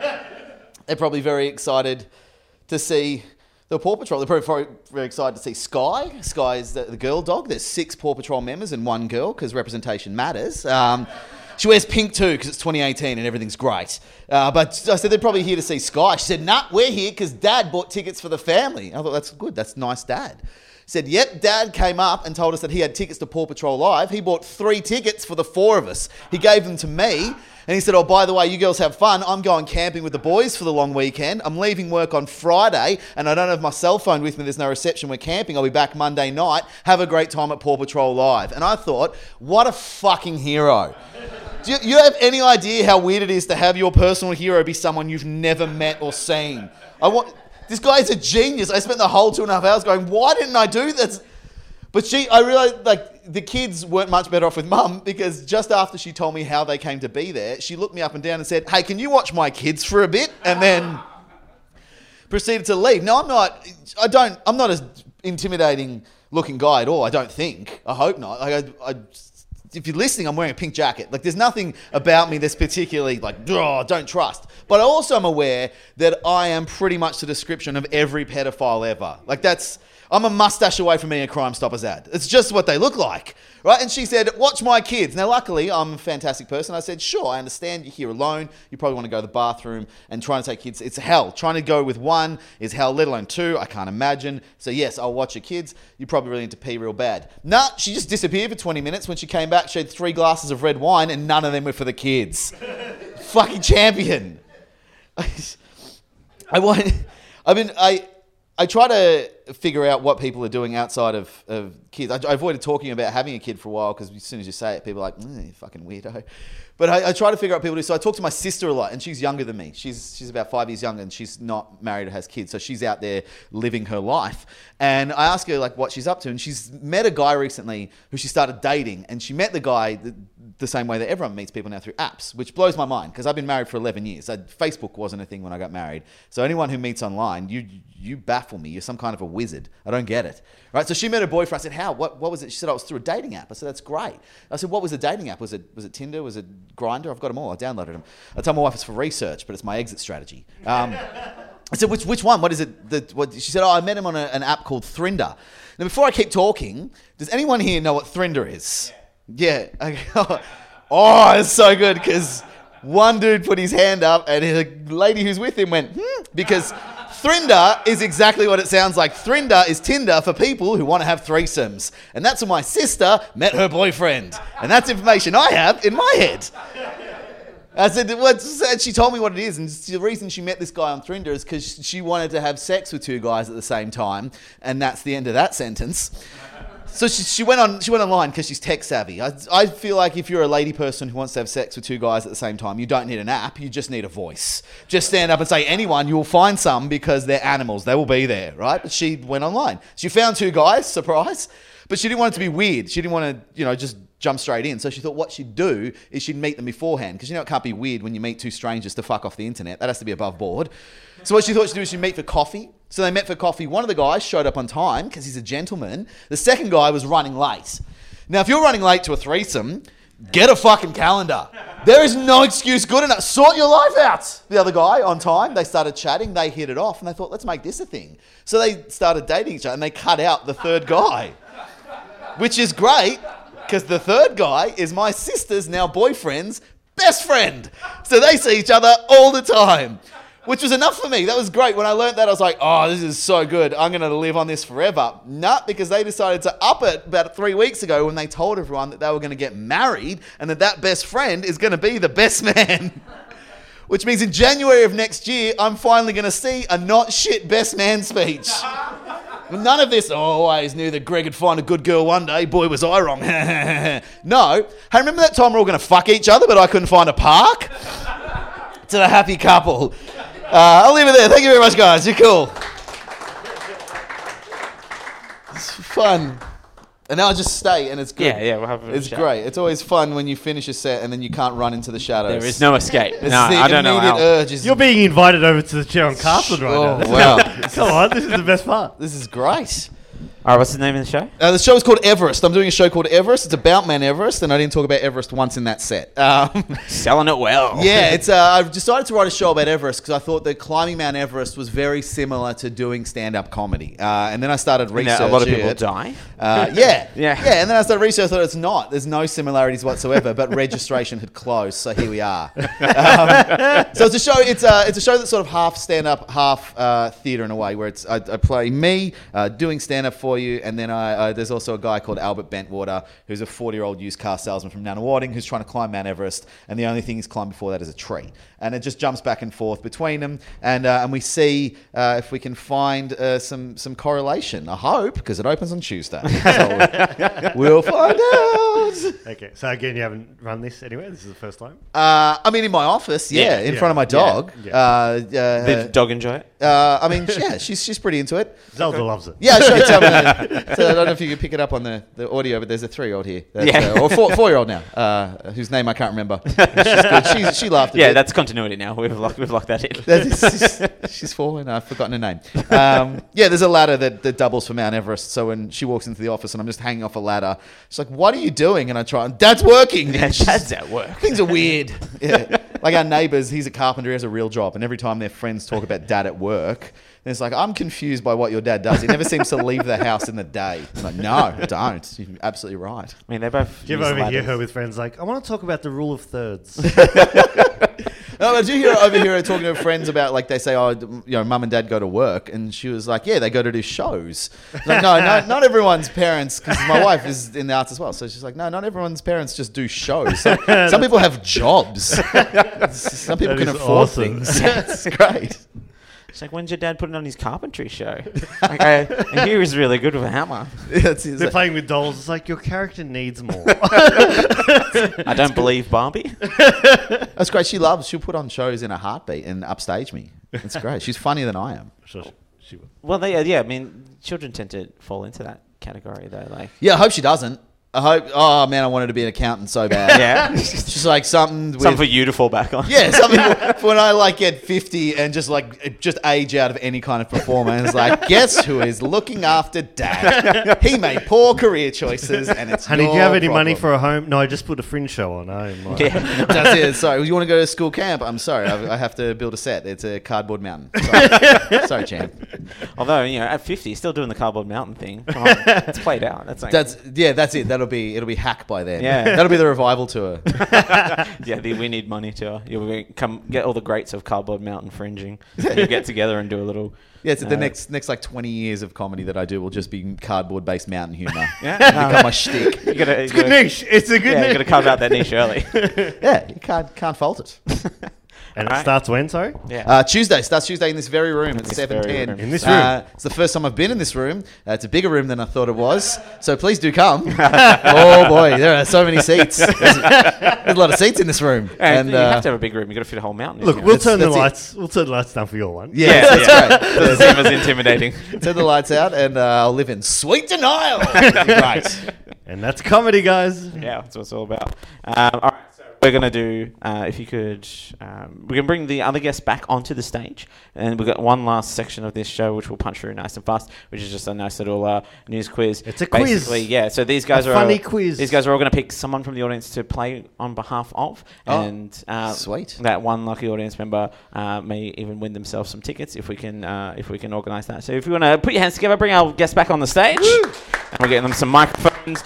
They're probably very excited to see the Paw Patrol. They're probably very excited to see Sky. Sky is the girl dog. There's 6 Paw Patrol members and 1 girl because representation matters. She wears pink too because it's 2018 and everything's great. But I said they're probably here to see Sky. She said, "Nah, we're here because Dad bought tickets for the family." I thought, that's good. That's nice, Dad. Said, "Yep, Dad came up and told us that he had tickets to Paw Patrol Live. He bought 3 tickets for the 4 of us. He gave them to me. And he said, oh, by the way, you girls have fun. I'm going camping with the boys for the long weekend. I'm leaving work on Friday and I don't have my cell phone with me. There's no reception. We're camping. I'll be back Monday night. Have a great time at Paw Patrol Live." And I thought, what a fucking hero. Do you have any idea how weird it is to have your personal hero be someone you've never met or seen? This guy's a genius. I spent the whole 2.5 hours going, why didn't I do this? But I realised, like, the kids weren't much better off with Mum because just after she told me how they came to be there, she looked me up and down and said, "Hey, can you watch my kids for a bit?" And then proceeded to leave. No, I'm not as intimidating looking guy at all, I don't think. I hope not. If you're listening, I'm wearing a pink jacket. Like, there's nothing about me that's particularly like, don't trust. But I also am aware that I am pretty much the description of every pedophile ever. Like, I'm a mustache away from being a Crime Stoppers ad. It's just what they look like, right? And she said, "Watch my kids." Now, luckily, I'm a fantastic person. I said, "Sure, I understand you're here alone. You probably want to go to the bathroom and trying to take kids. It's hell. Trying to go with 1 is hell, let alone 2. I can't imagine. So yes, I'll watch your kids. You probably really need to pee real bad." Nah, she just disappeared for 20 minutes. When she came back, she had 3 glasses of red wine and none of them were for the kids. Fucking champion. I try to figure out what people are doing outside of kids. I avoided talking about having a kid for a while because as soon as you say it, people are like, "You fucking weirdo." But I try to figure out what people do. So I talk to my sister a lot, and she's younger than me. She's about 5 years younger, and she's not married or has kids. So she's out there living her life. And I ask her like what she's up to, and she's met a guy recently who she started dating, and she met the guy the same way that everyone meets people now, through apps, which blows my mind because I've been married for 11 years. Facebook wasn't a thing when I got married. So anyone who meets online, you baffle me. You're some kind of a wizard. I don't get it. Right? So she met her boyfriend. I said, "How? What was it?" She said, "I was through a dating app." I said, "That's great." I said, "What was the dating app? Was it Tinder? Was it Grindr?" I've got them all. I downloaded them. I told my wife it's for research, but it's my exit strategy. I said, which one? What is it? She said, I met him on an app called Thrinder. Now, before I keep talking, does anyone here know what Thrinder is? Yeah. Oh, it's so good because one dude put his hand up and the lady who's with him went, because Thrinder is exactly what it sounds like. Thrinder is Tinder for people who want to have threesomes. And that's when my sister met her boyfriend. And that's information I have in my head. I said, and she told me what it is. And the reason she met this guy on Thrinder is because she wanted to have sex with 2 guys at the same time. And that's the end of that sentence. So she went online because she's tech savvy. I feel like if you're a lady person who wants to have sex with two guys at the same time, you don't need an app. You just need a voice. Just stand up and say anyone. You'll find some because they're animals. They will be there, right? But she went online. She found two guys. Surprise! But she didn't want it to be weird. She didn't want to, just jump straight in. So she thought what she'd do is she'd meet them beforehand because it can't be weird when you meet two strangers to fuck off the internet. That has to be above board. So what she thought she'd do is she'd meet for coffee. So they met for coffee. One of the guys showed up on time because he's a gentleman. The second guy was running late. Now, if you're running late to a threesome, get a fucking calendar. There is no excuse good enough. Sort your life out. The other guy on time, they started chatting. They hit it off and they thought, let's make this a thing. So they started dating each other and they cut out the third guy, which is great because the third guy is my sister's now boyfriend's best friend. So they see each other all the time. Which was enough for me. That was great. When I learned that, I was like, oh, this is so good. I'm going to live on this forever. Nah, because they decided to up it about 3 weeks ago when they told everyone that they were going to get married and that best friend is going to be the best man. Which means in January of next year, I'm finally going to see a not shit best man speech. None of this, I always knew that Greg would find a good girl one day. Boy, was I wrong. No. Hey, remember that time we were all going to fuck each other, but I couldn't find a park? To the happy couple. I'll leave it there. Thank you very much, guys. You're cool. It's fun. And now I just stay, and it's good. Yeah, we'll have a It's chat. great. It's always fun when you finish a set and then you can't run into the shadows. There is no escape. It's No, the I don't know immediate how. urge is- You're being invited over to the chair on Castle right Oh, now. wow. Come on, this is the best part. This is great. All right, what's the name of the show? The show is called Everest. I'm doing a show called Everest. It's about Mount Everest, and I didn't talk about Everest once in that set. Selling it well. Yeah, it's. I've decided to write a show about Everest because I thought that climbing Mount Everest was very similar to doing stand-up comedy. And then I started researching. A lot of people die. Yeah. Yeah. And then I started researching. I thought it's not. There's no similarities whatsoever. But registration had closed, so here we are. So it's a show. It's a show that's sort of half stand-up, half theatre in a way, where I play me doing stand-up for you, and then there's also a guy called Albert Bentwater, who's a 40-year-old used car salesman from Nunawading, who's trying to climb Mount Everest, and the only thing he's climbed before that is a tree. And it just jumps back and forth between them, and we see if we can find some correlation. I hope, because it opens on Tuesday. So we'll find out. Okay, so again, you haven't run this anywhere? This is the first time? I mean, in my office, in front of my dog. Yeah. Did the dog enjoy it? I mean, yeah, she's pretty into it. Zelda loves it. Yeah, sure. So I don't know if you can pick it up on the audio, but there's a 3-year-old here. Or 4-year-old now, whose name I can't remember. She's good. She laughed a bit. Yeah, that's continuity now. We've locked that in. She's 4 and I've forgotten her name. There's a ladder that doubles for Mount Everest. So when she walks into the office and I'm just hanging off a ladder, she's like, "What are you doing?" And I try, "Dad's working." Yeah, Dad's at work. Things are weird. Yeah. Like our neighbours, he's a carpenter, he has a real job. And every time their friends talk about Dad at work, it's like, I'm confused by what your dad does. He never seems to leave the house in the day. I'm like, no, don't. You're absolutely right. I mean, they both. Do you use ever overhear ladders. her with friends like, I want to talk about the rule of thirds? No, I do overhear her talking to her friends about, like, they say, Mum and Dad go to work. And she was like, yeah, they go to do shows. Like, no, not everyone's parents, because my wife is in the arts as well. So she's like, no, not everyone's parents just do shows. Some people have jobs. Some people That can is afford awesome. things. It's great. It's like, when's your dad putting on his carpentry show? And he was really good with a hammer. They're playing with dolls. It's like, your character needs more. I don't believe Barbie. That's great. She'll put on shows in a heartbeat and upstage me. That's great. She's funnier than I am. Sure, she will. Well, I mean, children tend to fall into that category, though. Like, Yeah, I hope she doesn't. I hope. Oh man, I wanted to be an accountant so bad. yeah, Just like something for you to fall back on. Yeah, something for when I get 50 and just age out of any kind of performance. Like, guess who is looking after Dad? He made poor career choices, and it's Honey, do you your have any problem. money for a home? No, I just put a fringe show on. Yeah. That's it. Sorry, you want to go to school camp? I'm sorry, I have to build a set. It's a cardboard mountain. Sorry, champ. Although, at 50, still doing the cardboard mountain thing. Come on, it's played out. That's It. It'll be Hack by then. Yeah. That'll be the revival tour. we need money to. You'll come get all the greats of cardboard mountain fringing. You'll get together and do a little. Yeah, it's the next 20 years of comedy that I do will just be cardboard based mountain humor. Yeah, Become my shtick. It's a good niche. It's a good Yeah, you niche. got to carve out that niche early. Yeah, you can't fault it. And it Right. starts when, sorry? Yeah. Tuesday. Starts Tuesday in this very room at this very 7:10. room. In this room. It's the first time I've been in this room. It's a bigger room than I thought it was. So please do come. Oh boy, there are so many seats. There's a lot of seats in this room. And you have to have a big room. You've got to fit a whole mountain. Look, in we'll here. turn the that's it. lights. We'll turn the lights down for your one. Yeah, that's great. Doesn't seem as intimidating. Turn the lights out, and I'll live in sweet denial. It'll be great. And that's comedy, guys. Yeah, that's what it's all about. All right, so we're going to do, if you could, we're going to bring the other guests back onto the stage. And we've got one last section of this show, which we'll punch through nice and fast, which is just a nice little news quiz. It's a quiz. Basically, yeah, so these guys A are funny quiz. These guys are all going to pick someone from the audience to play on behalf of. Oh, And sweet. that one lucky audience member may even win themselves some tickets if we can organise that. So if you want to put your hands together, bring our guests back on the stage. And we're getting them some microphones.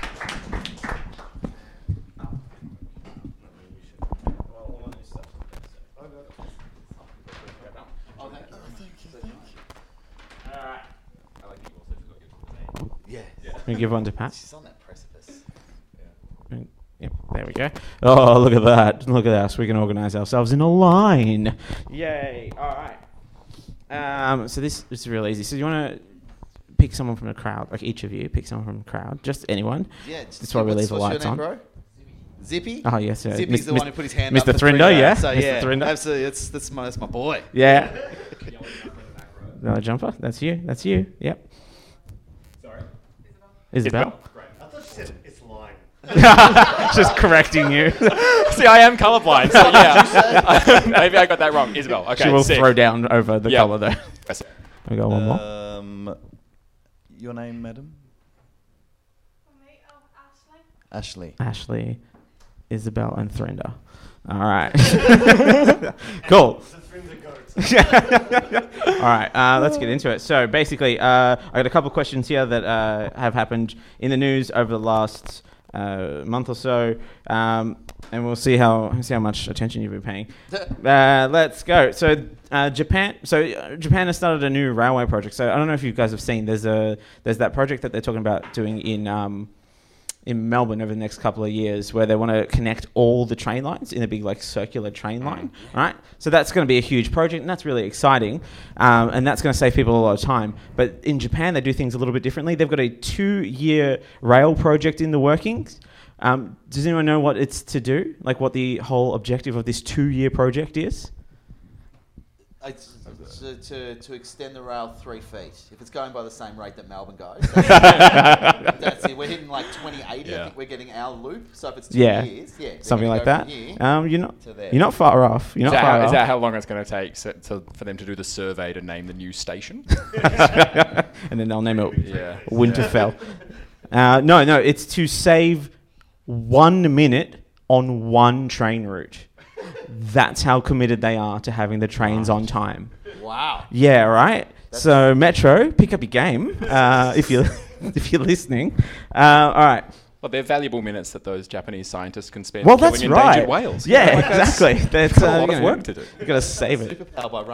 We give one to Pat. She's on that precipice. Yep, there we go. Oh, look at that. Look at us. We can organise ourselves in a line. Yay. All right. So this is real easy. So you want to pick someone from the crowd, like each of you, pick someone from the crowd. Just anyone. Yeah, That's why we leave the what's your lights name, on. bro? Zippy? Oh, yes. Yeah. Zippy's the one who put his hand Mr. up. for Thrinder, yeah. So, Mr. yeah, Thrinder. absolutely. That's my boy. Yeah. Yellow jumper. That's you. That's you. Yep. Sorry. Isabel. I thought she said it's lying. Just correcting you. See, I am colourblind, so yeah. Maybe I got that wrong. Isabel. Okay. She will sick. throw down over the Yep. colour, though. That's it. We got one more. Your name, madam? Ashley. Ashley, Isabel, and Thrinder. All right. Cool. All right, let's get into it. So basically, I got a couple of questions here that have happened in the news over the last month or so, and we'll see how much attention you've been paying. Let's go. So Japan. So Japan has started a new railway project. So I don't know if you guys have seen. There's that project that they're talking about doing in Melbourne over the next couple of years, where they want to connect all the train lines in a big circular train line, right? So that's going to be a huge project, and that's really exciting, and that's going to save people a lot of time. But in Japan, they do things a little bit differently. They've got a 2-year rail project in the workings. Does anyone know what it's to do? Like what the whole objective of this 2-year project is? To extend the rail 3 feet. If it's going by the same rate that Melbourne goes, that's it. We're hitting 2080. I think we're getting our loop. So if it's 2 years, something like that. You're there. not far off. You're not far Is off. that how long it's going to take for them to do the survey to name the new station? And then they'll name it Yeah. Winterfell. No, it's to save 1 minute on one train route. That's how committed they are to having the trains on time. Wow. Yeah, right? So, Metro, pick up your game if you're listening. All right. Well, they're valuable minutes that those Japanese scientists can spend Well, killing that's endangered right. whales. Yeah, exactly. That's got a lot of work to do. You've got to save it. Superpower by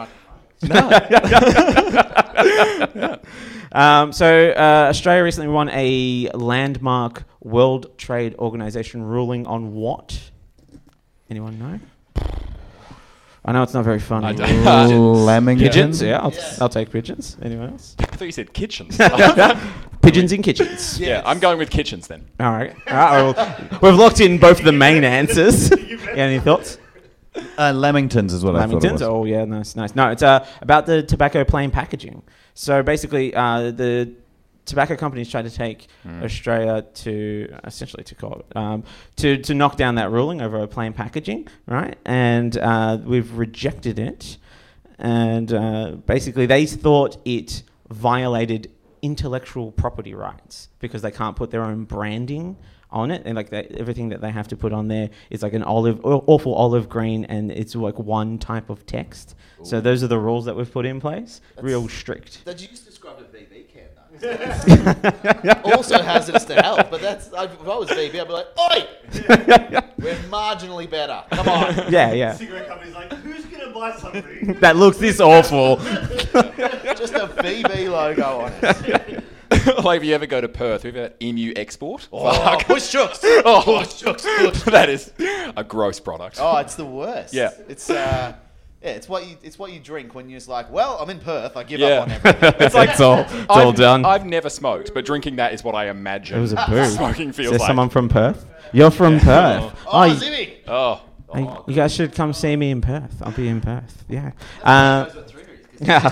run. So Australia recently won a landmark World Trade Organization ruling on what? Anyone know? I know it's not very funny. I don't. Lamington. Pigeons? Yeah, I'll take pigeons. Anyone else? I thought you said kitchens. Pigeons in kitchens. Yeah, I'm going with kitchens then. All right. Well, we've locked in both the main answers. Any thoughts? Lamingtons is what I thought it Lamingtons? was. Oh, yeah, nice. No, it's about the tobacco plain packaging. So basically, the tobacco companies tried to take Australia to essentially to knock down that ruling over plain packaging, right? And we've rejected it. And basically, they thought it violated intellectual property rights because they can't put their own branding on it, and everything that they have to put on there is like an awful olive green, and it's like one type of text. Ooh. So those are the rules that we've put in place. Real strict. Did you just describe a VB can though? Also hazardous to health, but if I was VB, I'd be like, oi! We're marginally better. Come on. Yeah. Cigarette company's like, who's going to buy something that looks this awful? Just a VB logo on it. Like, if you ever go to Perth, have you ever had Emu Export? Oh, push chooks. Oh, Push chooks. that is a gross product. Oh, it's the worst. Yeah. It's what you drink when you're just like, well, I'm in Perth. I give Yeah. up on everything. It's like It's all done. I've never smoked, but drinking that is what I imagine It was a boo. smoking Is feels there like. someone from Perth? You're from Perth. Oh, you- Zimmy. Oh. hey, you guys should come see me in Perth. I'll be in Perth. Yeah. Perth,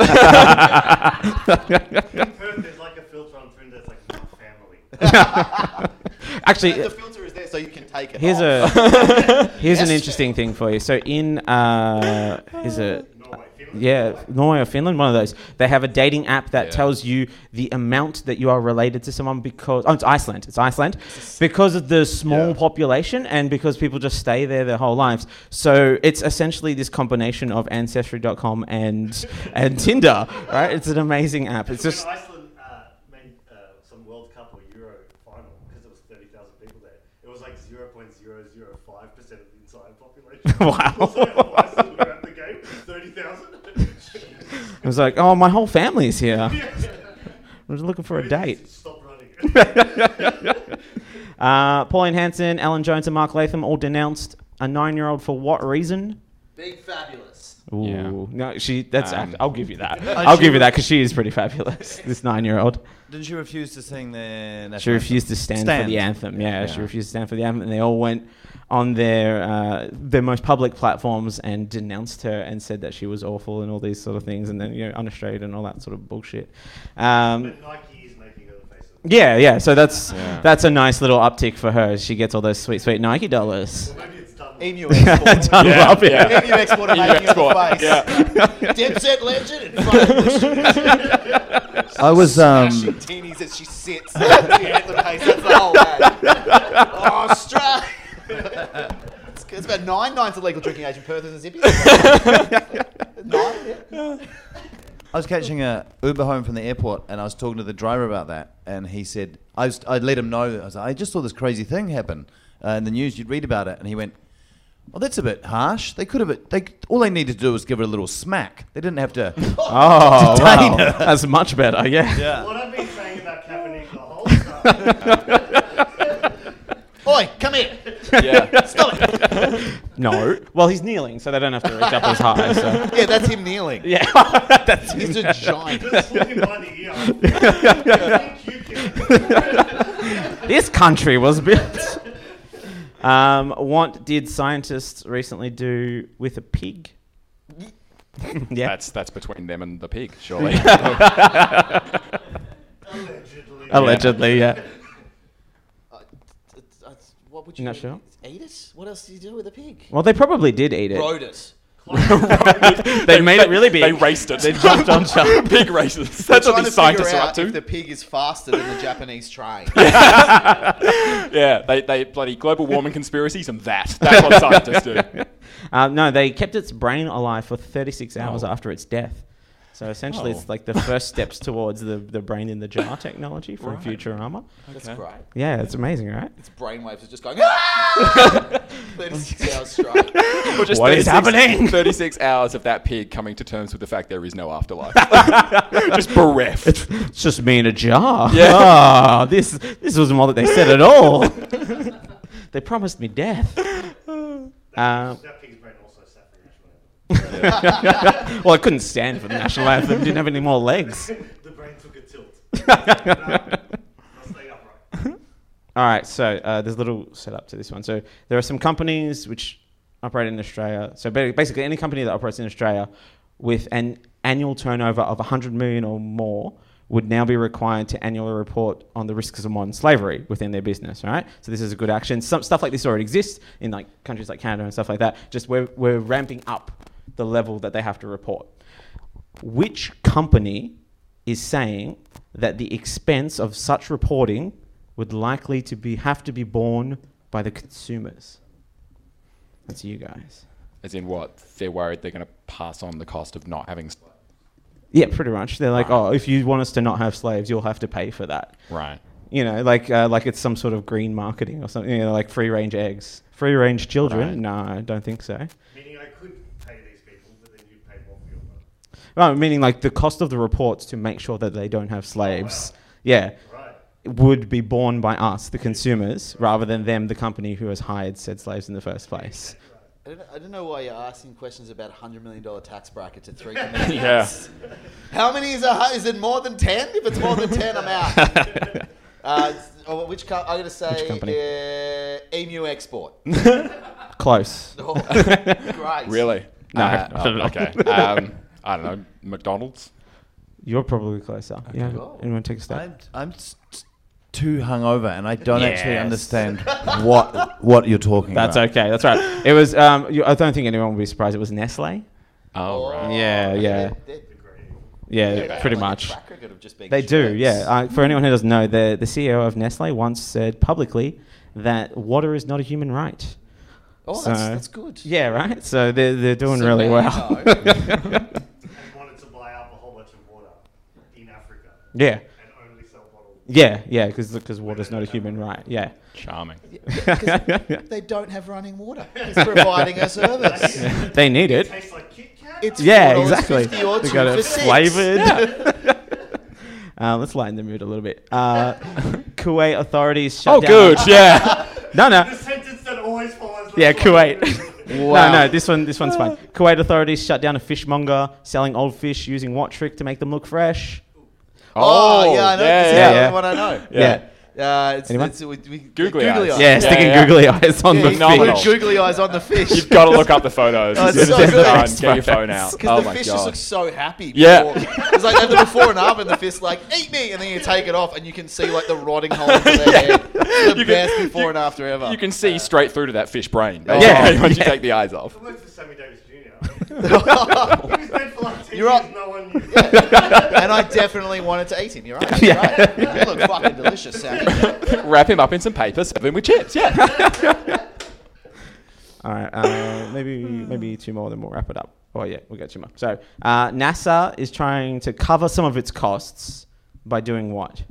there's like a filter on Tinder that's like not family. Actually, The filter is there so you can take it here's off. here's an Yes. interesting thing for you. So in is it? Norway, Finland. Yeah, Norway or Finland, one of those. They have a dating app that Yeah. tells you the amount that you are related to someone because... Oh, it's Iceland. It's Iceland. Because of the small population and because people just stay there their whole lives. So it's essentially this combination of Ancestry.com and Tinder, right? It's an amazing app. It's just... When Iceland made some World Cup or Euro final, because there was 30,000 people there, it was like 0.005% of the entire population. Wow. So Iceland were at the game, 30,000. It was like, oh, my whole family is here. I'm just looking for a date. Stop running. Pauline Hanson, Alan Jones and Mark Latham all denounced a 9-year-old for what reason? Being fabulous. Ooh. Yeah. No, that's. I'll give you that. Oh, I'll she give you re- that because she is pretty fabulous. This 9-year-old. Didn't she refuse to sing the national She refused to stand for the anthem. Yeah, she refused to stand for the anthem, and they all went on their most public platforms and denounced her and said that she was awful and all these sort of things, and then un-Australian and all that sort of bullshit. But Nike is making her the face of it. Yeah. So that's a nice little uptick for her. She gets all those sweet Nike dollars. Maybe it's done. Emu export. Done well, yeah. Emu export are making you the face. Yeah. Dead set legend in front of the I was smashing teenies as she sits at the anthem pace. That's the whole game. Oh, Australia. It's about 9. 9's the legal drinking age in Perth, isn't it? 9, yeah. I was catching a Uber home from the airport, and I was talking to the driver about that, and he said, I let him know, I was like, I just saw this crazy thing happen in the news, you'd read about it, and he went, well, that's a bit harsh. They could have, all they needed to do was give her a little smack. They didn't have to. Oh, Detain wow. her. That's much better. Yeah. What I've been saying about Kaepernick the whole time. Oi, come here. Yeah. Stop it. No. Well, he's kneeling, so they don't have to reach up as high. So. Yeah, that's him kneeling. Yeah. That's He's a giant. Just look him by the ear. I think you can. This country was built. What did scientists recently do with a pig? Yeah. That's between them and the pig, surely. Allegedly. Allegedly, yeah. What would you Not do? sure. Eat it? What else do you do with a pig? Well, they probably did eat it. Rode it. They made it really big. They raced it. They jumped on top. Pig races. That's what Trying these to figure scientists are up out to. if the pig is faster than the Japanese train. Yeah, they bloody global warming conspiracies and that. That's what scientists do. No, they kept its brain alive for 36 hours after its death. So essentially, it's like the first steps towards the brain in the jar technology from Futurama. That's great. Yeah, it's amazing, right? Its brainwaves are just going, ah! 36 hours straight. Or just What is 36 happening? 36 hours of that pig coming to terms with the fact there is no afterlife. Just bereft. It's just me in a jar. Yeah. Ah, this wasn't what they said at all. They promised me death. That pig's brain also sat for national anthem. Well, I couldn't stand for the national anthem. Didn't have any more legs. The brain took a tilt. I'll stay upright. All right, so there's a little setup to this one. So there are some companies which operate in Australia. So basically, any company that operates in Australia with an annual turnover of 100 million or more would now be required to annually report on the risks of modern slavery within their business, right? So this is a good action. Some stuff like this already exists in like countries like Canada and stuff like that. Just we're ramping up the level that they have to report. Which company is saying that the expense of such reporting would likely to have to be borne by the consumers? That's you guys. As in what? They're worried they're going to pass on the cost of not having... Yeah, pretty much. They're like, oh, if you want us to not have slaves, you'll have to pay for that. Right. You know, like it's some sort of green marketing or something, you know, like free-range eggs. Free-range children? Right. No, I don't think so. Meaning I could pay these people, but then you'd pay more for your money. Well, meaning like the cost of the reports to make sure that they don't have slaves Yeah. Right. Would be borne by us, the consumers, rather than them, the company who has hired said slaves in the first place. I don't know why you're asking questions about $100 million tax bracket to 3 comedians. Yeah. How many is it more than 10? If it's more than 10, I'm out. I'm going to say company? Emu Export. Close. Oh, great. Really? No. Okay. I don't know. McDonald's. You're probably closer. Yeah. Cool. Anyone take a step? I'm too hungover, and I don't actually Yes. understand what you're talking That's about. okay. That's right. It was. I don't think anyone will be surprised. It was Nestle. Oh, right. Yeah, yeah. Yeah, pretty much. Track record of just being They do. shreds. Yeah. For anyone who doesn't know, the CEO of Nestle once said publicly that water is not a human right. Oh, So- that's good. Yeah. Right. So they're doing So really now well. you know. And wanted to buy up a whole bunch of water in Africa Yeah. and only sell bottled. Yeah. Because water's not a human right. Yeah. Charming. They don't have running water. It's providing a service. They need it. Tastes like Kit Kat. It's Yeah, $4.50 exactly. or They two got for it six. flavored. Let's lighten the mood a little bit. Kuwait authorities shut Oh, down. good. Yeah. No. The sentence that always follows. Yeah, this one. Kuwait. Wow. No, this one's fine. Kuwait authorities shut down a fishmonger selling old fish using what trick to make them look fresh? Oh, yeah, I know. Yeah, This is yeah. the only one I know. Yeah. Anyone? Googly eyes. Yeah, sticking yeah. googly eyes on Yeah, the you Phenomenal. put fish. googly eyes on the fish. You've got to look up the photos. Oh, As it's soon so as good. done, get your phone out. Because Oh the my fish god. just looks so happy. Yeah. Before. It's like the before and after, and the fish like, eat me, and then you take it off, and you can see like the rotting hole into their head. It's the best before and after ever. You can see straight through to that fish brain. Yeah. basically, Once you take the eyes off. Similar to Sammy Davis Jr. He was dead for like 10 You're years, right. no one knew. And I definitely wanted to eat him. You're right. You're right. You look fucking delicious, Sammy. Wrap him up in some paper, serve him with chips. Yeah. All right, maybe two more, then we'll wrap it up. Oh yeah, we'll get two more. So NASA is trying to cover some of its costs by doing what?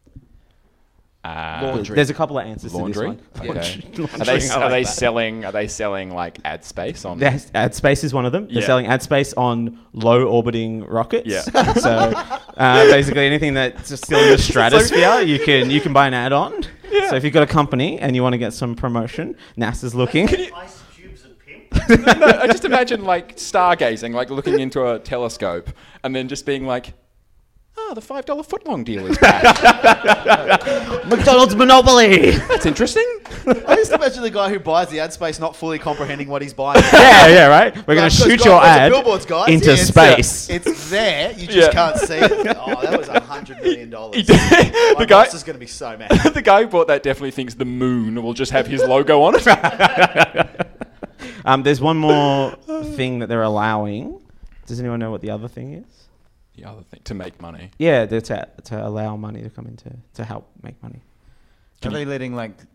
Laundry. There's a couple of answers Laundry. to this one. Okay. Laundry, Are they I like that. selling? Are they selling like ad space on? Ad space is one of them. They're Yeah. selling ad space on low orbiting rockets. Yeah. So basically anything that's just still in the stratosphere, you can buy an ad on. Yeah. So if you've got a company and you want to get some promotion, NASA's looking. Ice cubes and pimp. No, I just imagine like stargazing, like looking into a telescope, and then just being like, "Oh, the $5 footlong deal is back. McDonald's Monopoly. That's interesting." I just imagine the guy who buys the ad space not fully comprehending what he's buying. yeah, right. We're going Like, to shoot guys, your there's a ad billboards, guys. into It's, space. It's there. You just Yeah. can't see it. Oh, that was $100 million. He did. My The guy, boss is going to be so mad. the guy who bought that definitely thinks the moon will just have his logo on it. There's one more thing that they're allowing. Does anyone know what the other thing is? The other thing to make money. Yeah, they're to allow money to come in to help make money. Are they letting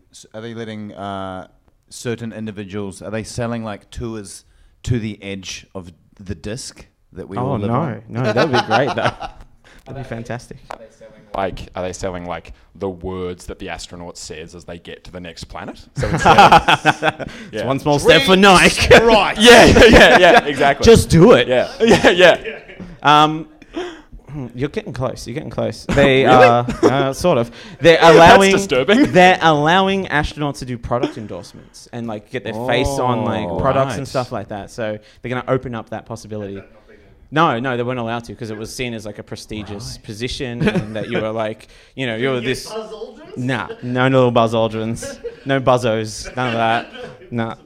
certain individuals? Are they selling like tours to the edge of the disc that we all Oh live on? no, that would be great though. That'd be fantastic. Are they selling like the words that the astronaut says as they get to the next planet? So instead, It's one small step for Nike. Right. yeah, exactly. Just do it. yeah. You're getting close. You're getting close. They sort of. They're allowing. That's disturbing. They're allowing astronauts to do product endorsements and like get their face on like products and right. stuff like that. So they're going to open up that possibility. No, they weren't allowed to because it was seen as like a prestigious position and that you were like, you were this. Buzz Aldrin? Nah, no little Buzz Aldrins, no Buzzos, none of that. Nah.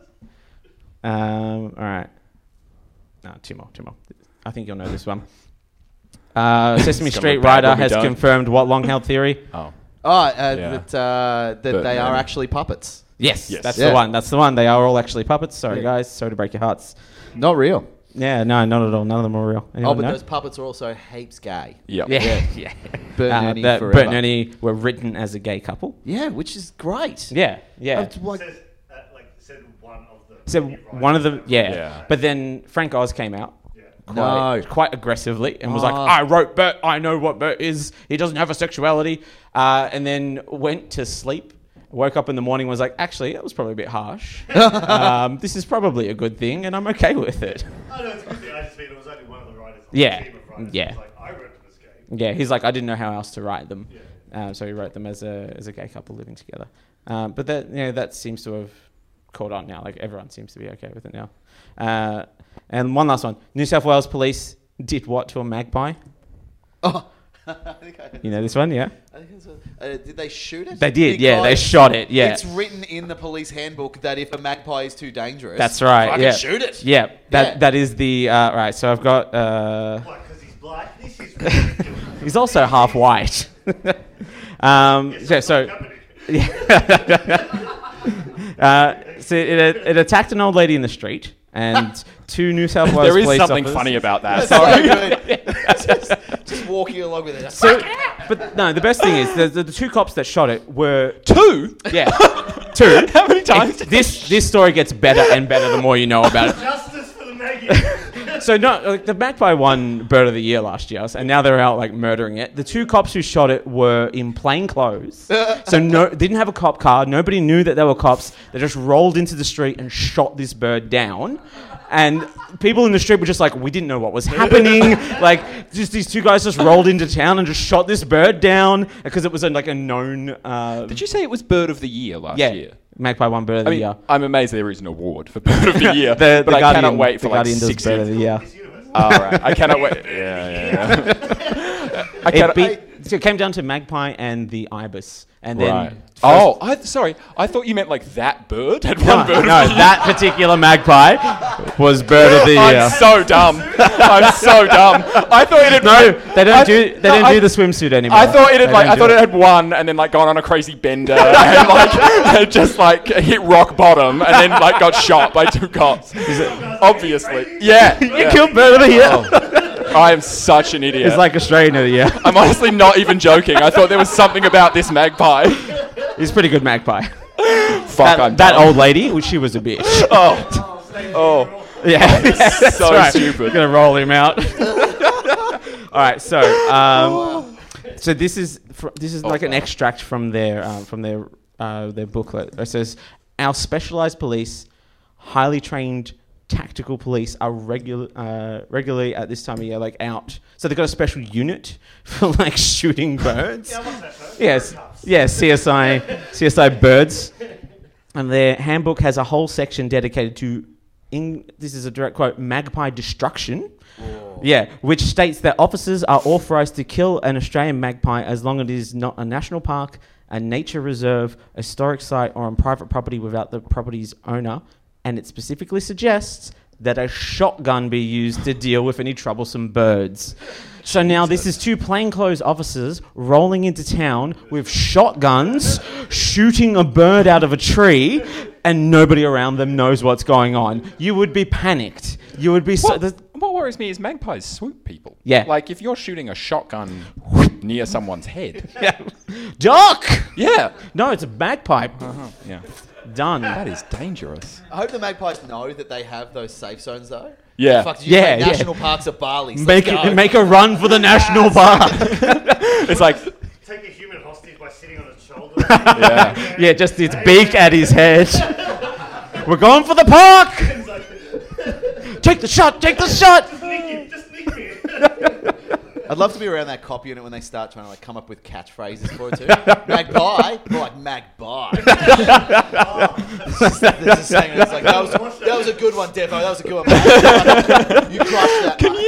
All right. No, two more. I think you'll know this one. Sesame It's gonna Street look bad writer when we has don't. confirmed what long-held theory? Oh. That But they are no. actually puppets. Yes, Yes. that's Yeah. the one. That's the one. They are all actually puppets. Sorry, Yeah. guys. Sorry to break your hearts. Not real. Yeah, no, not at all. None of them are real. Anyone But know? those puppets are also heaps gay. Yep. Yeah. Bert and Ernie that forever. Bert and Ernie were written as a gay couple. Yeah, which is great. Yeah. Said one of the. So one of them, Yeah. But then Frank Oz came out. No. Quite aggressively and was like, Oh. I wrote Bert, I know what Bert is, he doesn't have a sexuality, and then went to sleep, woke up in the morning, was like, actually, that was probably a bit harsh. This is probably a good thing, and I'm okay with it. I know it's a good thing. I just mean it was only one of the writers. On Yeah. The team of writers. Yeah. It was like, I wrote this game. Yeah, he's like, I didn't know how else to write them, so he wrote them as a gay couple living together. But that seems to have caught on now. Like everyone seems to be okay with it now. And one last one: New South Wales Police did what to a magpie? Oh, I think I You know this one, yeah? I think it's did they shoot it? They did, yeah. They shot it, yeah. It's written in the police handbook that if a magpie is too dangerous, That's right. fucking Yeah. shoot it. Yeah. Yeah. That is the right. So I've got. Why? Because he's black. This is ridiculous. He's also half white. So it attacked an old lady in the street, and two New South Wales There is police something officers. funny about that. So Sorry. good. just walking along with it. So, but no, the best thing is the two cops that shot it were Two? yeah, two. How many times? This story gets better and better the more you know about it. Justice for the Maggie. So the magpie won Bird of the Year last year, and now they're out like murdering it. The two cops who shot it were in plain clothes, so didn't have a cop car. Nobody knew that they were cops. They just rolled into the street and shot this bird down. And people in the street were just like, we didn't know what was happening. Like, just these two guys just rolled into town and just shot this bird down because it was a known. Did you say it was Bird of the Year last year? Magpie won Bird of the Year. I'm amazed there is an award for Bird of the Year, The but I Guardian, cannot wait for the like Guardian does 6 Bird of years. the Year. All right, I cannot wait. Yeah. I cannot. So it came down to magpie and the ibis, and then. Right. Sorry. I thought you meant like that bird had No, won Bird of the Year. that particular magpie was Bird of the Year. I'm so dumb. I'm so dumb. I thought it had They don't do the swimsuit anymore. I thought it had They don't do it had won and then like gone on a crazy bender and like had just like hit rock bottom and then like got shot by two cops. Obviously, yeah. You killed Bird of the Year. I am such an idiot. It's like Australian of the Year. I'm honestly not even joking. I thought there was something about this magpie. He's a pretty good magpie. Fuck, I'm that dumb. old lady, she was a bitch. Oh, Yeah, that's so right. stupid. We're gonna roll him out. All right, so this is like an extract from their booklet. It says, our specialized police, highly trained tactical police are regularly at this time of year out. So they've got a special unit for like shooting birds. Yes, CSI birds. And their handbook has a whole section dedicated to, this is a direct quote, magpie destruction. Whoa. Yeah, which states that officers are authorised to kill an Australian magpie as long as it is not a national park, a nature reserve, a historic site, or on private property without the property's owner. And it specifically suggests that a shotgun be used to deal with any troublesome birds. So now this is two plainclothes officers rolling into town with shotguns, shooting a bird out of a tree, and nobody around them knows what's going on. You would be panicked. You would be What worries me is magpies swoop people. Yeah. Like if you're shooting a shotgun near someone's head. Yeah. Duck! Yeah. No, it's a bagpipe. Yeah. Done. That is dangerous. I hope the magpies know that they have those safe zones though. Yeah. Fuck, did you Yeah, say yeah. national parks are Bali. Make a run for the national park. It's like, Take a human hostage by sitting on its shoulder. yeah. Yeah, just its beak at his head. We're going for the park! Take the shot! Take the shot! Just nick me. I'd love to be around that cop unit when they start trying to like come up with catchphrases for it too. Magpie, more like magpie. It's like that was a good one, Devo. That was a good one. You crushed that. Can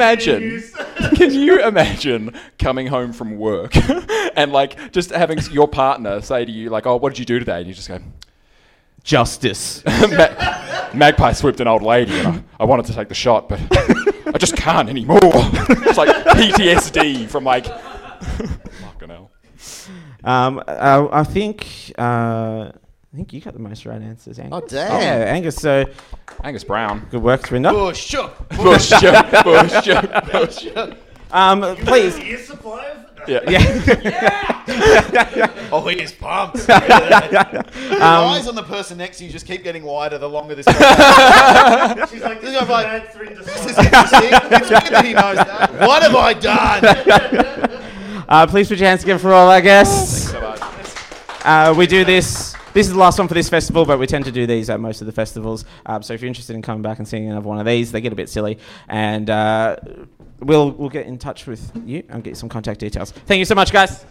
you imagine coming home from work and like just having your partner say to you like, "Oh, what did you do today?" And you just go, Justice. "Magpie swooped an old lady, and I wanted to take the shot, but I just can't anymore." It's like PTSD from like, fucking hell. I think you got the most right answers, Angus. Oh, damn. Yeah, Angus. So Angus Brown. good work, Trinder. Bush shook. Bush joke. Please. Year supply of... Oh, he is pumped. The eyes on the person next to you just keep getting wider the longer this goes on. She's like, This this is is like- bad thing to This is say. interesting. It's good that he knows that. What have I done? Please put your hands together for all our guests. We do this This is the last one for this festival, but we tend to do these at most of the festivals. So if you're interested in coming back and seeing another one of these, they get a bit silly. And we'll get in touch with you and get some contact details. Thank you so much, guys.